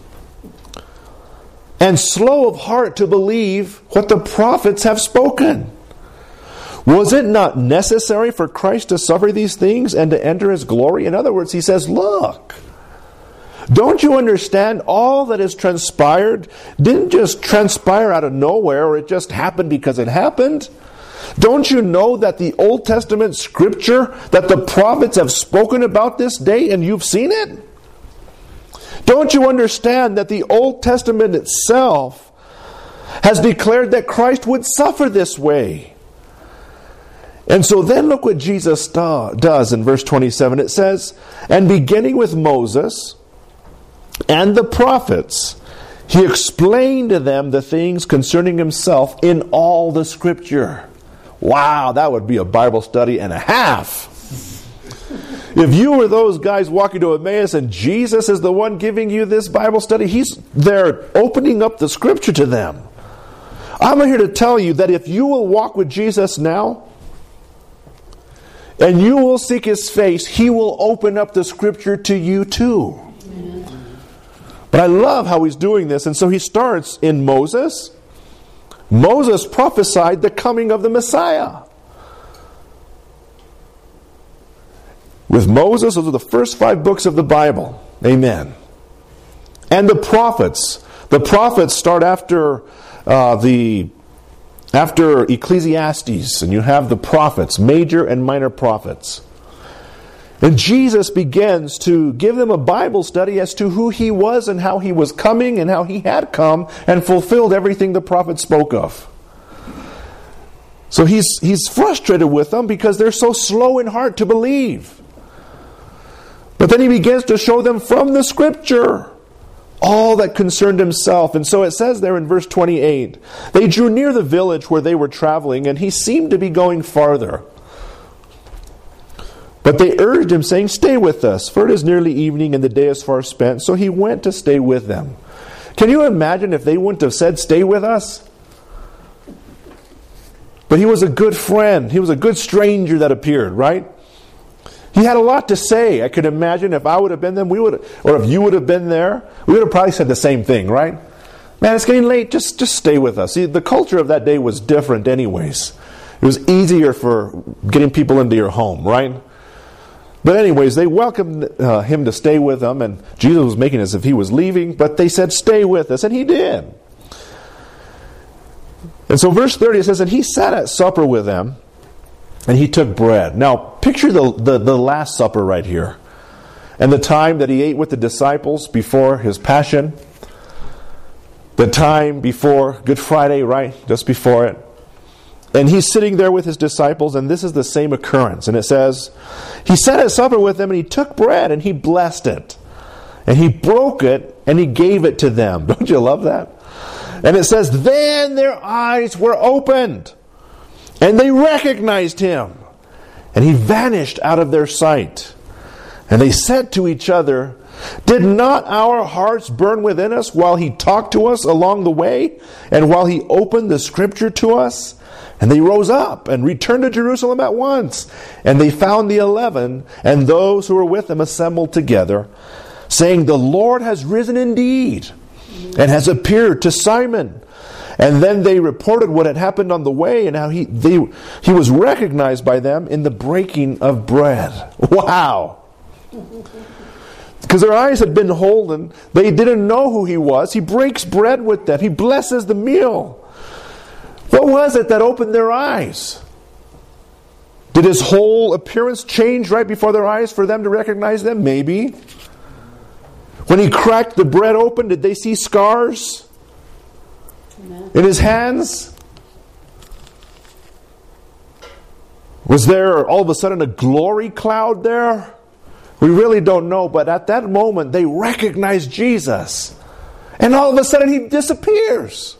and slow of heart to believe what the prophets have spoken. Was it not necessary for Christ to suffer these things and to enter his glory?" In other words, he says, look, don't you understand all that has transpired didn't just transpire out of nowhere, or it just happened because it happened? Don't you know that the Old Testament scripture, that the prophets have spoken about this day and you've seen it? Don't you understand that the Old Testament itself has declared that Christ would suffer this way? And so then look what Jesus do, does in verse twenty-seven. It says, "And beginning with Moses and the prophets, he explained to them the things concerning himself in all the scripture." Wow, that would be a Bible study and a half. If you were those guys walking to Emmaus and Jesus is the one giving you this Bible study, he's there opening up the scripture to them. I'm here to tell you that if you will walk with Jesus now, and you will seek his face, he will open up the scripture to you too. But I love how he's doing this. And so he starts in Moses. Moses prophesied the coming of the Messiah. With Moses, those are the first five books of the Bible. Amen. And the prophets. The prophets start after uh, the after Ecclesiastes, and you have the prophets, major and minor prophets. And Jesus begins to give them a Bible study as to who he was and how he was coming and how he had come and fulfilled everything the prophets spoke of. So he's, he's frustrated with them because they're so slow in heart to believe. But then he begins to show them from the scripture all that concerned himself. And so it says there in verse twenty-eight, "They drew near the village where they were traveling, and he seemed to be going farther. But they urged him, saying, 'Stay with us, for it is nearly evening and the day is far spent.' So he went to stay with them." Can you imagine if they wouldn't have said, "Stay with us"? But he was a good friend. He was a good stranger that appeared, right? He had a lot to say. I could imagine if I would have been there, we would, or if you would have been there, we would have probably said the same thing, right? "Man, it's getting late. Just, just stay with us." See, the culture of that day was different anyways. It was easier for getting people into your home, right? But anyways, they welcomed uh, him to stay with them, and Jesus was making as if he was leaving, but they said, "Stay with us," and he did. And so verse thirty, it says, "And he sat at supper with them, And he took bread. Now, picture the, the, the Last Supper right here. And the time that he ate with the disciples before his passion. The time before Good Friday, right? Just before it. And he's sitting there with his disciples, and this is the same occurrence. And it says, he sat at supper with them, and he took bread, and he blessed it. And he broke it, and he gave it to them. Don't you love that? And it says, then their eyes were opened, and they recognized him. And he vanished out of their sight. And they said to each other, did not our hearts burn within us while he talked to us along the way, and while he opened the scripture to us? And they rose up and returned to Jerusalem at once. And they found the eleven and those who were with them assembled together, saying, the Lord has risen indeed, and has appeared to Simon. And then they reported what had happened on the way, and how he they, he was recognized by them in the breaking of bread. Wow! Because their eyes had been holden, they didn't know who he was. He breaks bread with them. He blesses the meal. What was it that opened their eyes? Did his whole appearance change right before their eyes for them to recognize them? Maybe. When he cracked the bread open, did they see scars Amen. In his hands? Was there all of a sudden a glory cloud there? We really don't know, but at that moment they recognized Jesus. And all of a sudden he disappears.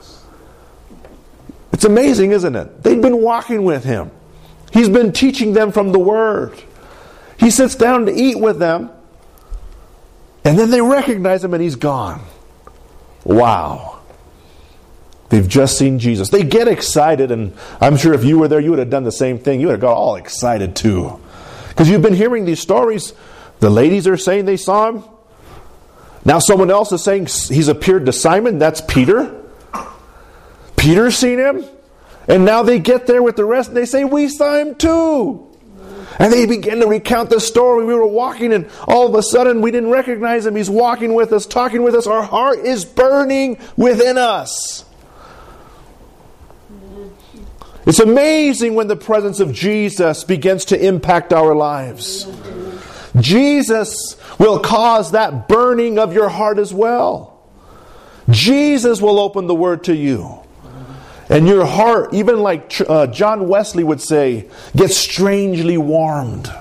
It's amazing, isn't it? They'd been walking with him. He's been teaching them from the Word. He sits down to eat with them, and then they recognize him and he's gone. Wow. They've just seen Jesus. They get excited, and I'm sure if you were there, you would have done the same thing. You would have got all excited too. Because you've been hearing these stories. The ladies are saying they saw him. Now someone else is saying he's appeared to Simon. That's Peter. Peter's seen him. And now they get there with the rest and they say, we saw him too. And they begin to recount the story. We were walking and all of a sudden we didn't recognize him. He's walking with us, talking with us. Our heart is burning within us. It's amazing when the presence of Jesus begins to impact our lives. Jesus will cause that burning of your heart as well. Jesus will open the Word to you. And your heart, even like uh, John Wesley would say, gets strangely warmed.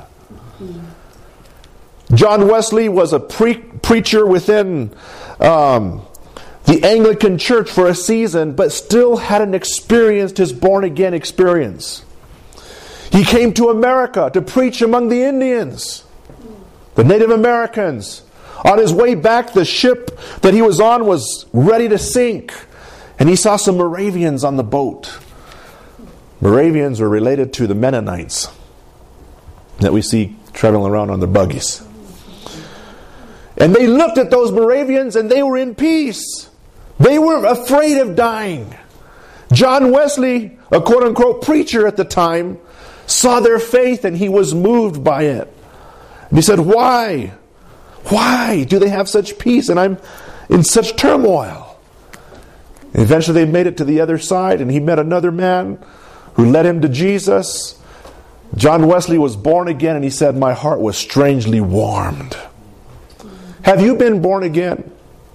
John Wesley was a pre- preacher within um, the Anglican Church for a season, but still hadn't experienced his born-again experience. He came to America to preach among the Indians, the Native Americans. On his way back, the ship that he was on was ready to sink. And he saw some Moravians on the boat. Moravians are related to the Mennonites that we see traveling around on their buggies. And they looked at those Moravians and they were in peace. They were afraid of dying. John Wesley, a quote-unquote preacher at the time, saw their faith and he was moved by it. And he said, why? Why do they have such peace and I'm in such turmoil? And eventually they made it to the other side and he met another man who led him to Jesus. John Wesley was born again and he said, my heart was strangely warmed. Have you been born again?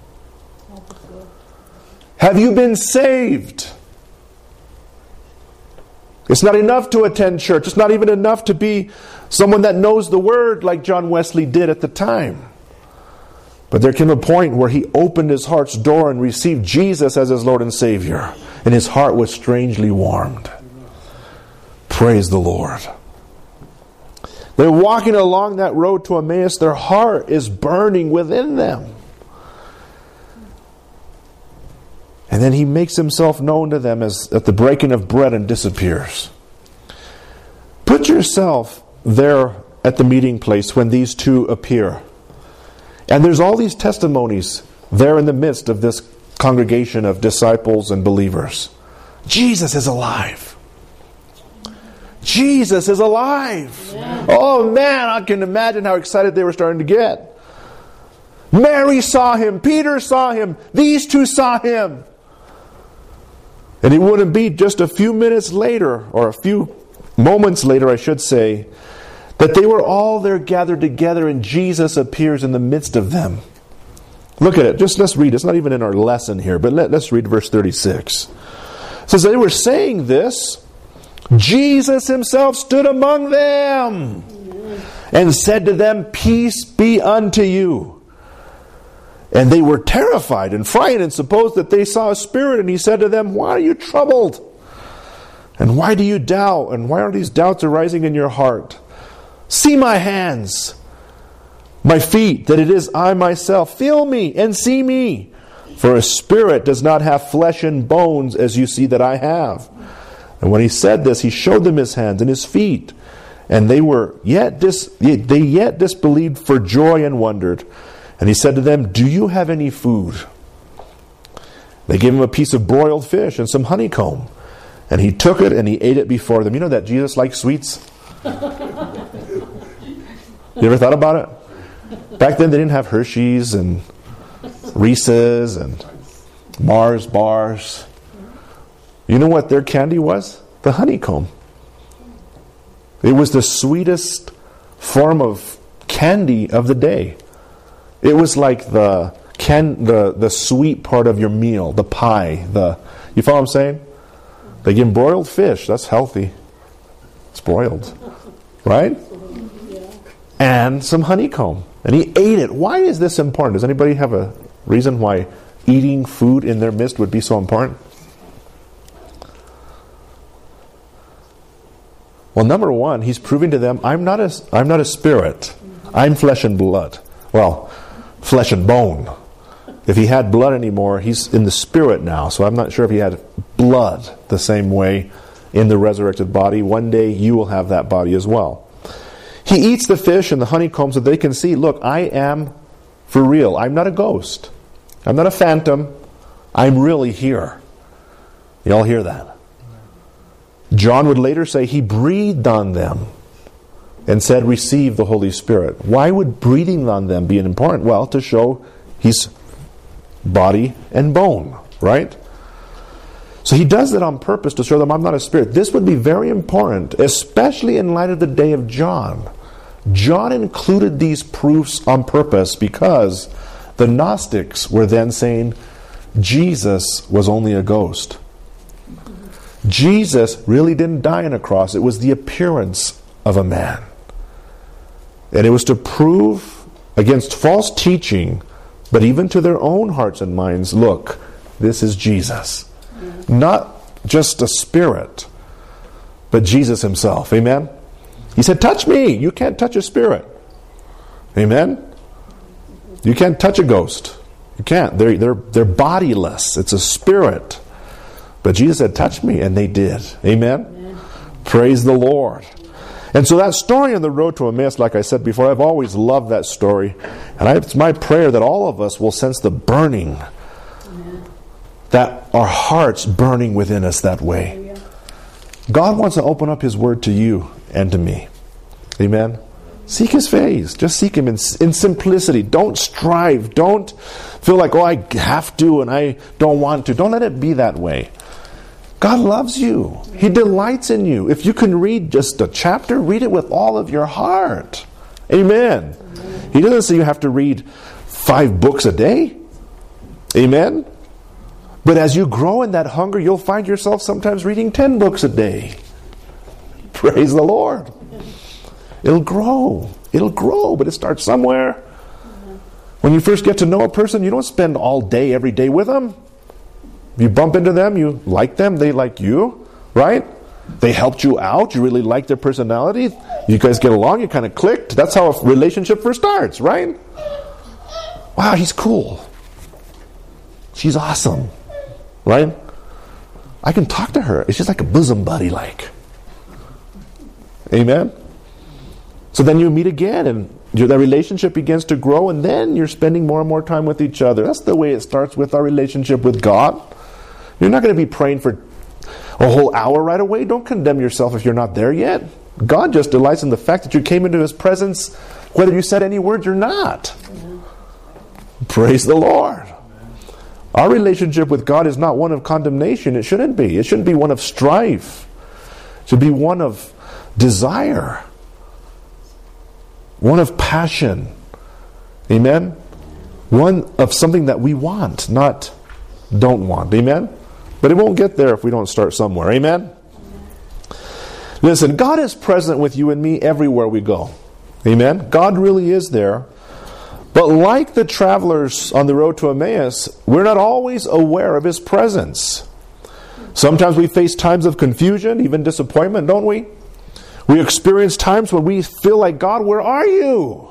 Have you been saved? It's not enough to attend church. It's not even enough to be someone that knows the Word like John Wesley did at the time. But there came a point where he opened his heart's door and received Jesus as his Lord and Savior. And his heart was strangely warmed. Praise the Lord. They're walking along that road to Emmaus. Their heart is burning within them. And then he makes himself known to them as at the breaking of bread and disappears. Put yourself there at the meeting place when these two appear. And there's all these testimonies there in the midst of this congregation of disciples and believers. Jesus is alive. Jesus is alive. Yeah. Oh man, I can imagine how excited they were starting to get. Mary saw him. Peter saw him. These two saw him. And it wouldn't be just a few minutes later or a few moments later, I should say, that they were all there gathered together and Jesus appears in the midst of them. Look at it. Just let's read. It's not even in our lesson here, but let, let's read verse thirty-six. It says, they were saying this, Jesus himself stood among them and said to them, peace be unto you. And they were terrified and frightened and supposed that they saw a spirit. And he said to them, why are you troubled? And why do you doubt? And why are these doubts arising in your heart? See my hands, my feet, that it is I myself. Feel me and see me. For a spirit does not have flesh and bones as you see that I have. And when he said this, he showed them his hands and his feet. And they were yet dis- they yet disbelieved for joy and wondered. And he said to them, do you have any food? They gave him a piece of broiled fish and some honeycomb. And he took it and he ate it before them. You know that Jesus likes sweets? You ever thought about it? Back then they didn't have Hershey's and Reese's and Mars bars. You know what their candy was? The honeycomb. It was the sweetest form of candy of the day. It was like the can the, the sweet part of your meal, the pie. The you follow what I'm saying? They give them broiled fish. That's healthy. It's broiled. Right? And some honeycomb. And he ate it. Why is this important? Does anybody have a reason why eating food in their midst would be so important? Well, number one, he's proving to them, I'm not a, I'm not a spirit. I'm flesh and blood. Well, flesh and bone. If he had blood anymore, he's in the spirit now. So I'm not sure if he had blood the same way in the resurrected body. One day you will have that body as well. He eats the fish and the honeycomb so they can see, look, I am for real. I'm not a ghost. I'm not a phantom. I'm really here. You all hear that? John would later say he breathed on them and said, receive the Holy Spirit. Why would breathing on them be important? Well, to show he's body and bone, right? So he does that on purpose to show them I'm not a spirit. This would be very important, especially in light of the day of John. John included these proofs on purpose because the Gnostics were then saying Jesus was only a ghost. Jesus really didn't die on a cross. It was the appearance of a man. And it was to prove against false teaching, but even to their own hearts and minds, look, this is Jesus. Not just a spirit, but Jesus himself. Amen? He said, touch me. You can't touch a spirit. Amen? You can't touch a ghost. You can't. They're, they're, they're bodiless. It's a spirit. But Jesus said, touch me. And they did. Amen? Amen? Praise the Lord. And so that story on the road to Emmaus, like I said before, I've always loved that story. And I, it's my prayer that all of us will sense the burning, that our hearts burning within us that way. God wants to open up His Word to you and to me. Amen? Seek His face. Just seek Him in, in simplicity. Don't strive. Don't feel like, oh, I have to and I don't want to. Don't let it be that way. God loves you. He delights in you. If you can read just a chapter, read it with all of your heart. Amen. Amen. He doesn't say you have to read five books a day. Amen. But as you grow in that hunger, you'll find yourself sometimes reading ten books a day. Praise the Lord. It'll grow. It'll grow, but it starts somewhere. When you first get to know a person, you don't spend all day, every day with them. You bump into them, you like them, they like you, right? They helped you out, you really like their personality. You guys get along, you kind of clicked. That's how a relationship first starts, right? Wow, he's cool. She's awesome. Right? I can talk to her. It's just like a bosom buddy like. Amen? So then you meet again and that relationship begins to grow and then you're spending more and more time with each other. That's the way it starts with our relationship with God. You're not going to be praying for a whole hour right away. Don't condemn yourself if you're not there yet. God just delights in the fact that you came into His presence whether you said any words or not. Praise the Lord. Our relationship with God is not one of condemnation. It shouldn't be. It shouldn't be one of strife. It should be one of desire. One of passion. Amen? One of something that we want, not don't want. Amen? But it won't get there if we don't start somewhere. Amen? Listen, God is present with you and me everywhere we go. Amen? God really is there. But like the travelers on the road to Emmaus, we're not always aware of His presence. Sometimes we face times of confusion, even disappointment, don't we? We experience times when we feel like, God, where are you?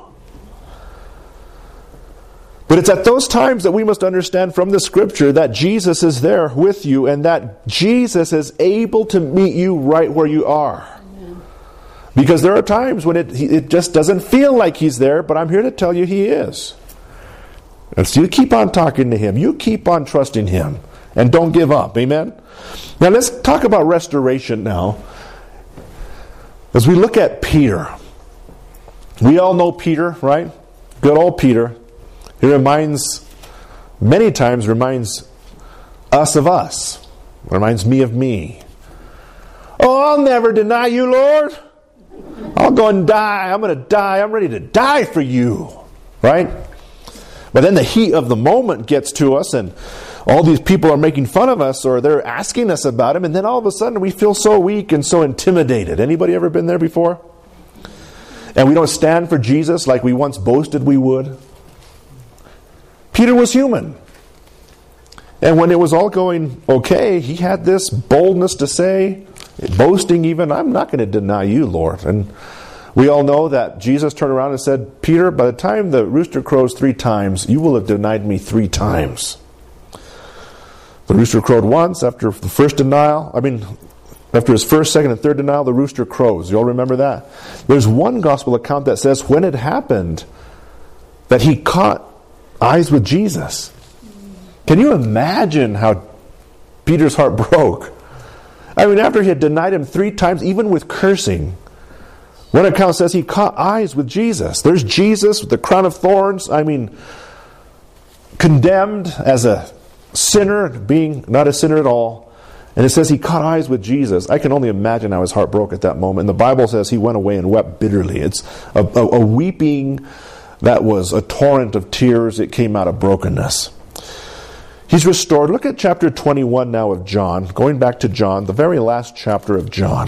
But it's at those times that we must understand from the Scripture that Jesus is there with you and that Jesus is able to meet you right where you are. Because there are times when it it just doesn't feel like He's there, but I'm here to tell you He is. And so you keep on talking to Him. You keep on trusting Him. And don't give up. Amen? Now let's talk about restoration now. As we look at Peter. We all know Peter, right? Good old Peter. He reminds, many times reminds us of us. Reminds me of me. Oh, I'll never deny you, Lord. I'll go and die. I'm going to die. I'm ready to die for you. Right? But then the heat of the moment gets to us and all these people are making fun of us or they're asking us about Him, and then all of a sudden we feel so weak and so intimidated. Anybody ever been there before? And we don't stand for Jesus like we once boasted we would. Peter was human. And when it was all going okay, he had this boldness to say, boasting even, I'm not going to deny you, Lord. And we all know that Jesus turned around and said, Peter, by the time the rooster crows three times, you will have denied me three times. The rooster crowed once after the first denial. I mean, after his first, second, and third denial, the rooster crows. You all remember that? There's one gospel account that says when it happened, that he caught eyes with Jesus. Can you imagine how Peter's heart broke? I mean, after he had denied Him three times, even with cursing, one account says he caught eyes with Jesus. There's Jesus with the crown of thorns. I mean, condemned as a sinner, being not a sinner at all. And it says he caught eyes with Jesus. I can only imagine how his heart broke at that moment. And the Bible says he went away and wept bitterly. It's a, a, a weeping that was a torrent of tears. It came out of brokenness. He's restored. Look at chapter twenty-one now of John. Going back to John, the very last chapter of John.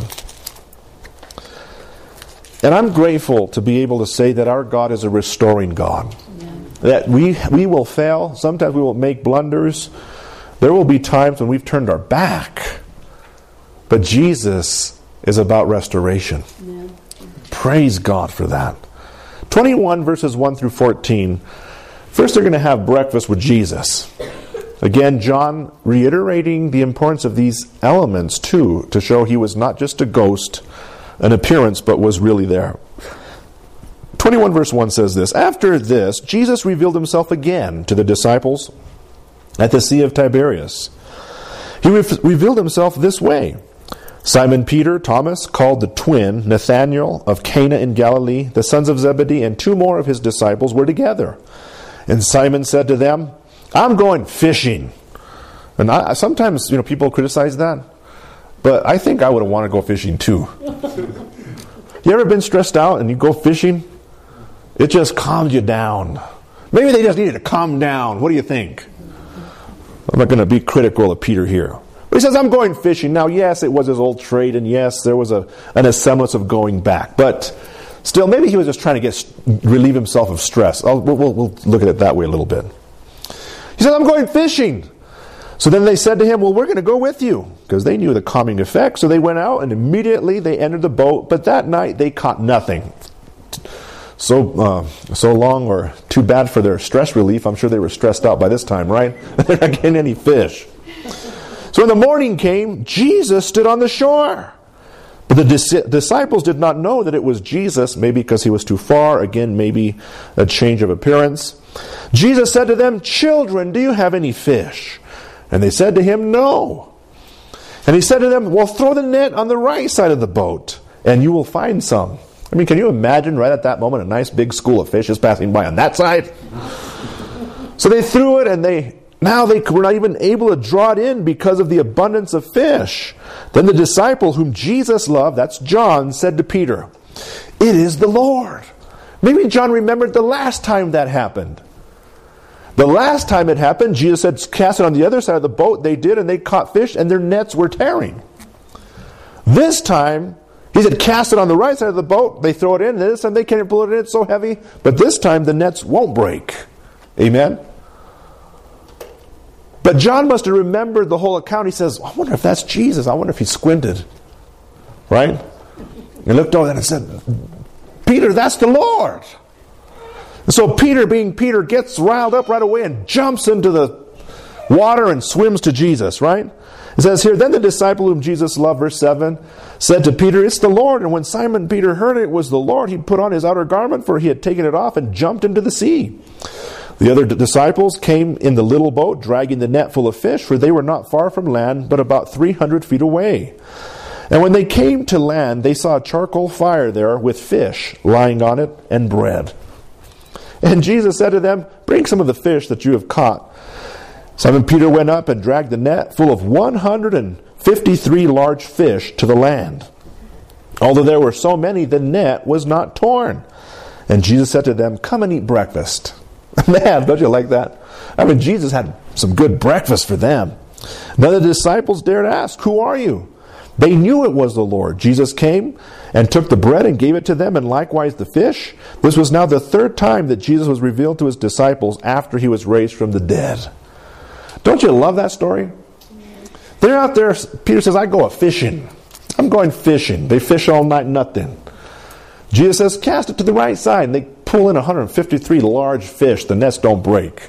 And I'm grateful to be able to say that our God is a restoring God. Yeah. That we we will fail. Sometimes we will make blunders. There will be times when we've turned our back. But Jesus is about restoration. Yeah. Praise God for that. twenty-one verses one through fourteen. First they're going to have breakfast with Jesus. Again, John reiterating the importance of these elements too, to show he was not just a ghost, an appearance, but was really there. twenty-one verse one says this, After this, Jesus revealed Himself again to the disciples at the Sea of Tiberias. He re- revealed Himself this way. Simon Peter, Thomas, called the twin, Nathanael of Cana in Galilee, the sons of Zebedee, and two more of his disciples were together. And Simon said to them, I'm going fishing. And I, sometimes, you know, people criticize that. But I think I would have wanted to go fishing too. You ever been stressed out and you go fishing? It just calms you down. Maybe they just needed to calm down. What do you think? I'm not going to be critical of Peter here. But he says, I'm going fishing. Now, yes, it was his old trade, and yes, there was a an semblance of going back. But still, maybe he was just trying to get relieve himself of stress. I'll, we'll, we'll, we'll look at it that way a little bit. He said, I'm going fishing. So then they said to him, well, we're going to go with you. Because they knew the calming effect. So they went out and immediately they entered the boat. But that night they caught nothing. So uh, so long or too bad for their stress relief. I'm sure they were stressed out by this time, right? They're not getting any fish. So when the morning came, Jesus stood on the shore. But the dis- disciples did not know that it was Jesus, maybe because he was too far. Again, maybe a change of appearance. Jesus said to them, Children, do you have any fish? And they said to him, No. And he said to them, Well, throw the net on the right side of the boat, and you will find some. I mean, can you imagine right at that moment a nice big school of fish is passing by on that side? So they threw it, and they now they were not even able to draw it in because of the abundance of fish. Then the disciple whom Jesus loved, that's John, said to Peter, "It is the Lord." Maybe John remembered the last time that happened. The last time it happened, Jesus said, cast it on the other side of the boat. They did, and they caught fish, and their nets were tearing. This time, he said, cast it on the right side of the boat. They throw it in, and this time they can't pull it in. It's so heavy. But this time, the nets won't break. Amen? But John must have remembered the whole account. He says, I wonder if that's Jesus. I wonder if he squinted. Right? He looked over and said, Peter, that's the Lord. And so Peter, being Peter, gets riled up right away and jumps into the water and swims to Jesus, right? It says here, then the disciple whom Jesus loved, verse seven, said to Peter, it's the Lord. And when Simon Peter heard it was the Lord, he put on his outer garment, for he had taken it off, and jumped into the sea. The other disciples came in the little boat, dragging the net full of fish, for they were not far from land, but about three hundred feet away. And when they came to land, they saw a charcoal fire there with fish lying on it and bread. And Jesus said to them, bring some of the fish that you have caught. Simon Peter went up and dragged the net full of one hundred fifty-three large fish to the land. Although there were so many, the net was not torn. And Jesus said to them, come and eat breakfast. Man, don't you like that? I mean, Jesus had some good breakfast for them. None of the disciples dared ask, who are you? They knew it was the Lord. Jesus came and took the bread and gave it to them, and likewise the fish. This was now the third time that Jesus was revealed to his disciples after he was raised from the dead. Don't you love that story? They're out there, Peter says, I go a-fishing. I'm going fishing. They fish all night, nothing. Jesus says, cast it to the right side. And they pull in one hundred fifty-three large fish. The nets don't break.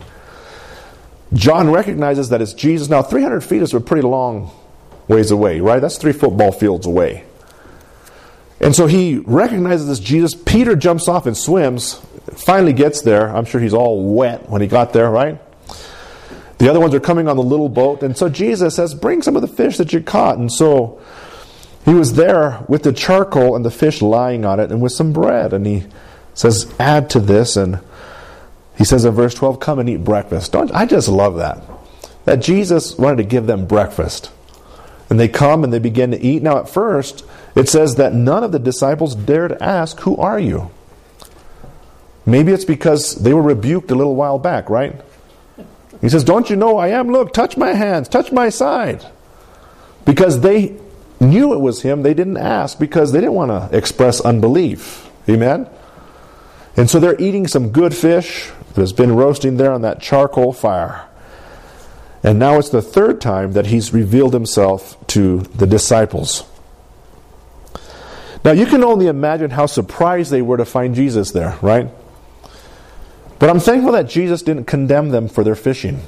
John recognizes that it's Jesus. Now, three hundred feet is a pretty long ways away, right? That's three football fields away. And so he recognizes this Jesus. Peter jumps off and swims. Finally gets there. I'm sure he's all wet when he got there, right? The other ones are coming on the little boat. And so Jesus says, bring some of the fish that you caught. And so he was there with the charcoal and the fish lying on it and with some bread. And he says, add to this. And he says in verse twelve, come and eat breakfast. Don't, I just love that. That Jesus wanted to give them breakfast. And they come and they begin to eat. Now at first, it says that none of the disciples dared ask, who are you? Maybe it's because they were rebuked a little while back, right? He says, don't you know I am? Look, touch my hands, touch my side. Because they knew it was him, they didn't ask because they didn't want to express unbelief. Amen? And so they're eating some good fish that has been roasting there on that charcoal fire. And now it's the third time that he's revealed himself to the disciples. Now you can only imagine how surprised they were to find Jesus there, right? But I'm thankful that Jesus didn't condemn them for their fishing.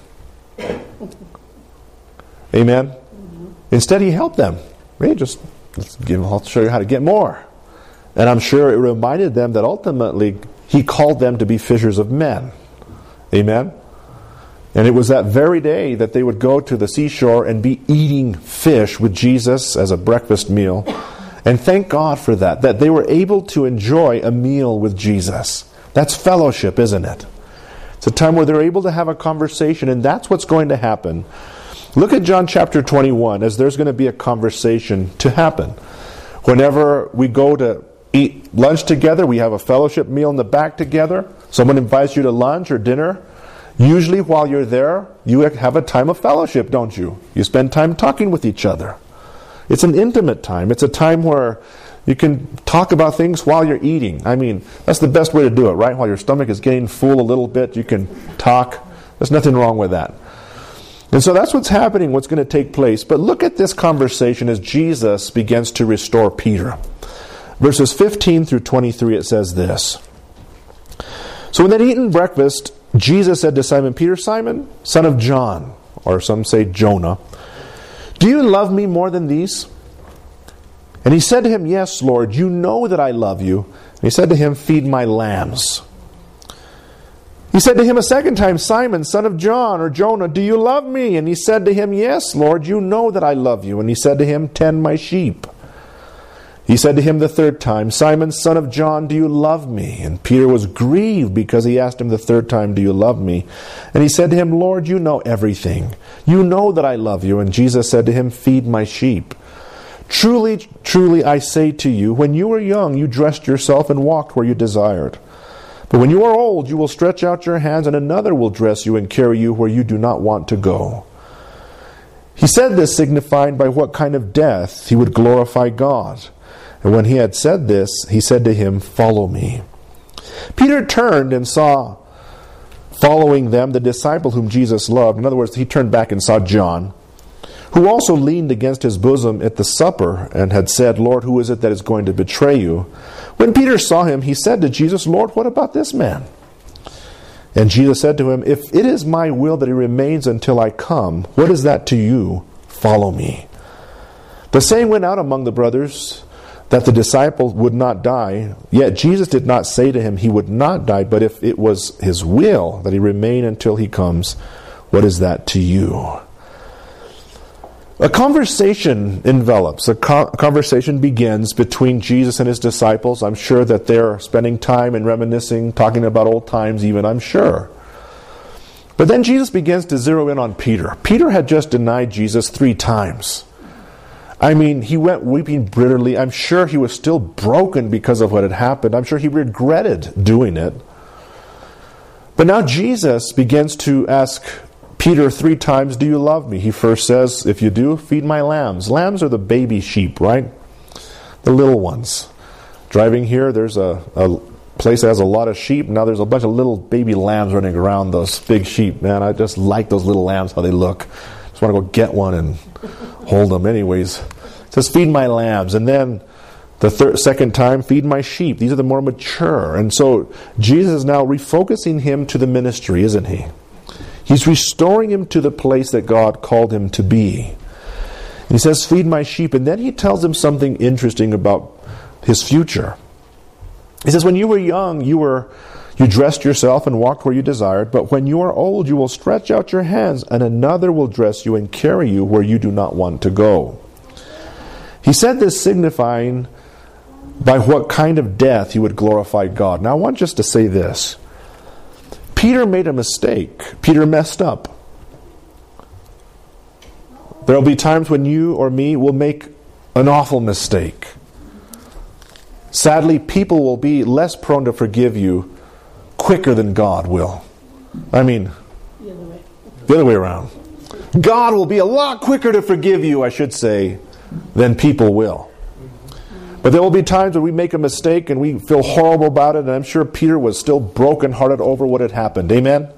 Amen? Mm-hmm. Instead, he helped them. Hey, just let's give, I'll show you how to get more. And I'm sure it reminded them that ultimately he called them to be fishers of men. Amen? And it was that very day that they would go to the seashore and be eating fish with Jesus as a breakfast meal. And thank God for that, that they were able to enjoy a meal with Jesus. That's fellowship, isn't it? It's a time where they're able to have a conversation, and that's what's going to happen. Look at John chapter twenty-one, as there's going to be a conversation to happen. Whenever we go to eat lunch together, we have a fellowship meal in the back together. Someone invites you to lunch or dinner. Usually while you're there, you have a time of fellowship, don't you? You spend time talking with each other. It's an intimate time. It's a time where you can talk about things while you're eating. I mean, that's the best way to do it, right? While your stomach is getting full a little bit, you can talk. There's nothing wrong with that. And so that's what's happening, what's going to take place. But look at this conversation as Jesus begins to restore Peter. Verses fifteen through twenty-three, it says this. So when they'd eaten breakfast, Jesus said to Simon Peter, Simon, son of John, or some say Jonah, do you love me more than these? And he said to him, yes, Lord, you know that I love you. And he said to him, feed my lambs. He said to him a second time, Simon, son of John, or Jonah, do you love me? And he said to him, yes, Lord, you know that I love you. And he said to him, tend my sheep. He said to him the third time, Simon, son of John, do you love me? And Peter was grieved because he asked him the third time, do you love me? And he said to him, Lord, you know everything. You know that I love you. And Jesus said to him, feed my sheep. Truly, truly, I say to you, when you were young, you dressed yourself and walked where you desired. But when you are old, you will stretch out your hands, and another will dress you and carry you where you do not want to go. He said this signifying by what kind of death he would glorify God. And when he had said this, he said to him, follow me. Peter turned and saw following them the disciple whom Jesus loved. In other words, he turned back and saw John, who also leaned against his bosom at the supper and had said, Lord, who is it that is going to betray you? When Peter saw him, he said to Jesus, Lord, what about this man? And Jesus said to him, if it is my will that he remains until I come, what is that to you? Follow me. The saying went out among the brothers that the disciple would not die. Yet Jesus did not say to him he would not die, but if it was his will that he remain until he comes, what is that to you? A conversation envelops. A, co- a conversation begins between Jesus and his disciples. I'm sure that they're spending time and reminiscing, talking about old times even, I'm sure. But then Jesus begins to zero in on Peter. Peter had just denied Jesus three times. I mean, he went weeping bitterly. I'm sure he was still broken because of what had happened. I'm sure he regretted doing it. But now Jesus begins to ask Peter three times, do you love me? He first says, if you do, feed my lambs. Lambs are the baby sheep, right? The little ones. Driving here, there's a, a place that has a lot of sheep. Now there's a bunch of little baby lambs running around those big sheep. Man, I just like those little lambs, how they look. Just want to go get one and hold them. Anyways, it says, feed my lambs. And then the third, second time, feed my sheep. These are the more mature. And so Jesus is now refocusing him to the ministry, isn't he? He's restoring him to the place that God called him to be. And he says, feed my sheep. And then he tells him something interesting about his future. He says, when you were young, you were you dressed yourself and walked where you desired. But when you are old, you will stretch out your hands, and another will dress you and carry you where you do not want to go. He said this signifying by what kind of death he would glorify God. Now I want just to say this. Peter made a mistake. Peter messed up. There will be times when you or me will make an awful mistake. Sadly, people will be less prone to forgive you quicker than God will. I mean, the other way, the other way around. God will be a lot quicker to forgive you, I should say, than people will. But there will be times when we make a mistake and we feel horrible about it, and I'm sure Peter was still brokenhearted over what had happened. Amen?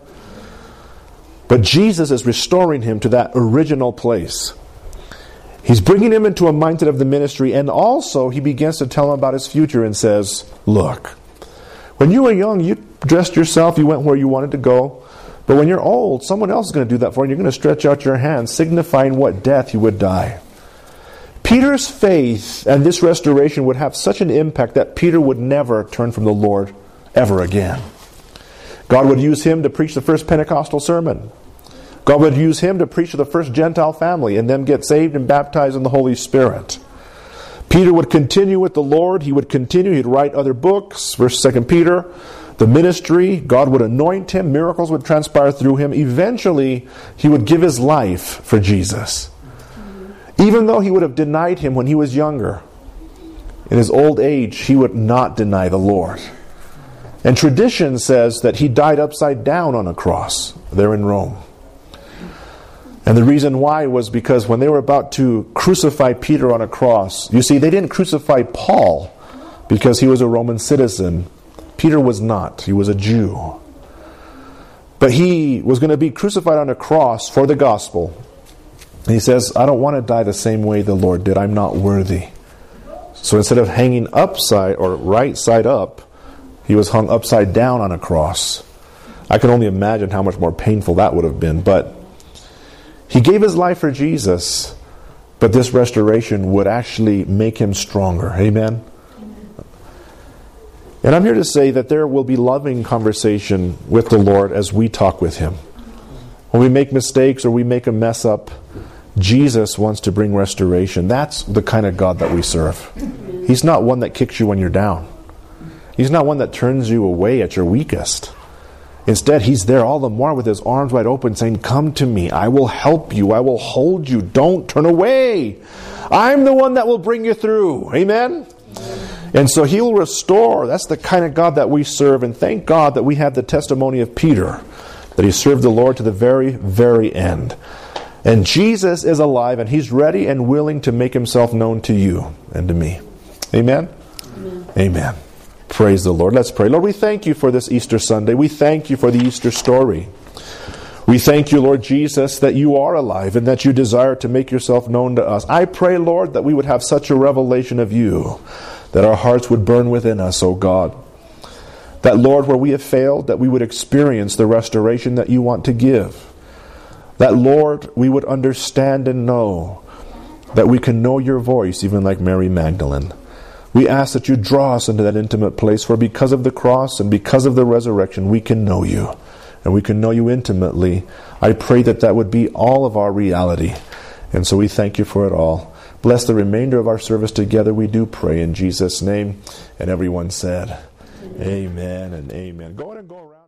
But Jesus is restoring him to that original place. He's bringing him into a mindset of the ministry, and also he begins to tell him about his future and says, look, when you were young, you dressed yourself, you went where you wanted to go. But when you're old, someone else is going to do that for you, and you're going to stretch out your hands, signifying what death you would die. Peter's faith and this restoration would have such an impact that Peter would never turn from the Lord ever again. God would use him to preach the first Pentecostal sermon. God would use him to preach to the first Gentile family and them get saved and baptized in the Holy Spirit. Peter would continue with the Lord. He would continue. He'd write other books. First, Second Peter. The ministry. God would anoint him. Miracles would transpire through him. Eventually, he would give his life for Jesus. Even though he would have denied him when he was younger, in his old age, he would not deny the Lord. And tradition says that he died upside down on a cross there in Rome. And the reason why was because when they were about to crucify Peter on a cross, you see, they didn't crucify Paul because he was a Roman citizen. Peter was not. He was a Jew. But he was going to be crucified on a cross for the gospel. And he says, I don't want to die the same way the Lord did. I'm not worthy. So instead of hanging upside or right side up, he was hung upside down on a cross. I can only imagine how much more painful that would have been. But he gave his life for Jesus, but this restoration would actually make him stronger. Amen? And I'm here to say that there will be loving conversation with the Lord as we talk with him. When we make mistakes or we make a mess up, Jesus wants to bring restoration. That's the kind of God that we serve. He's not one that kicks you when you're down. He's not one that turns you away at your weakest. Instead, He's there all the more with His arms wide open saying, come to me. I will help you. I will hold you. Don't turn away. I'm the one that will bring you through. Amen? And so He will restore. That's the kind of God that we serve. And thank God that we have the testimony of Peter, that he served the Lord to the very, very end. And Jesus is alive, and He's ready and willing to make Himself known to you and to me. Amen? Amen. Amen. Praise the Lord. Let's pray. Lord, we thank You for this Easter Sunday. We thank You for the Easter story. We thank You, Lord Jesus, that You are alive and that You desire to make Yourself known to us. I pray, Lord, that we would have such a revelation of You, that our hearts would burn within us, O God. That, Lord, where we have failed, that we would experience the restoration that You want to give. That, Lord, we would understand and know that we can know Your voice, even like Mary Magdalene. We ask that You draw us into that intimate place, for because of the cross and because of the resurrection, we can know You, and we can know You intimately. I pray that that would be all of our reality. And so we thank You for it all. Bless the remainder of our service together, we do pray in Jesus' name. And everyone said, Amen, amen and amen. Go ahead and go around.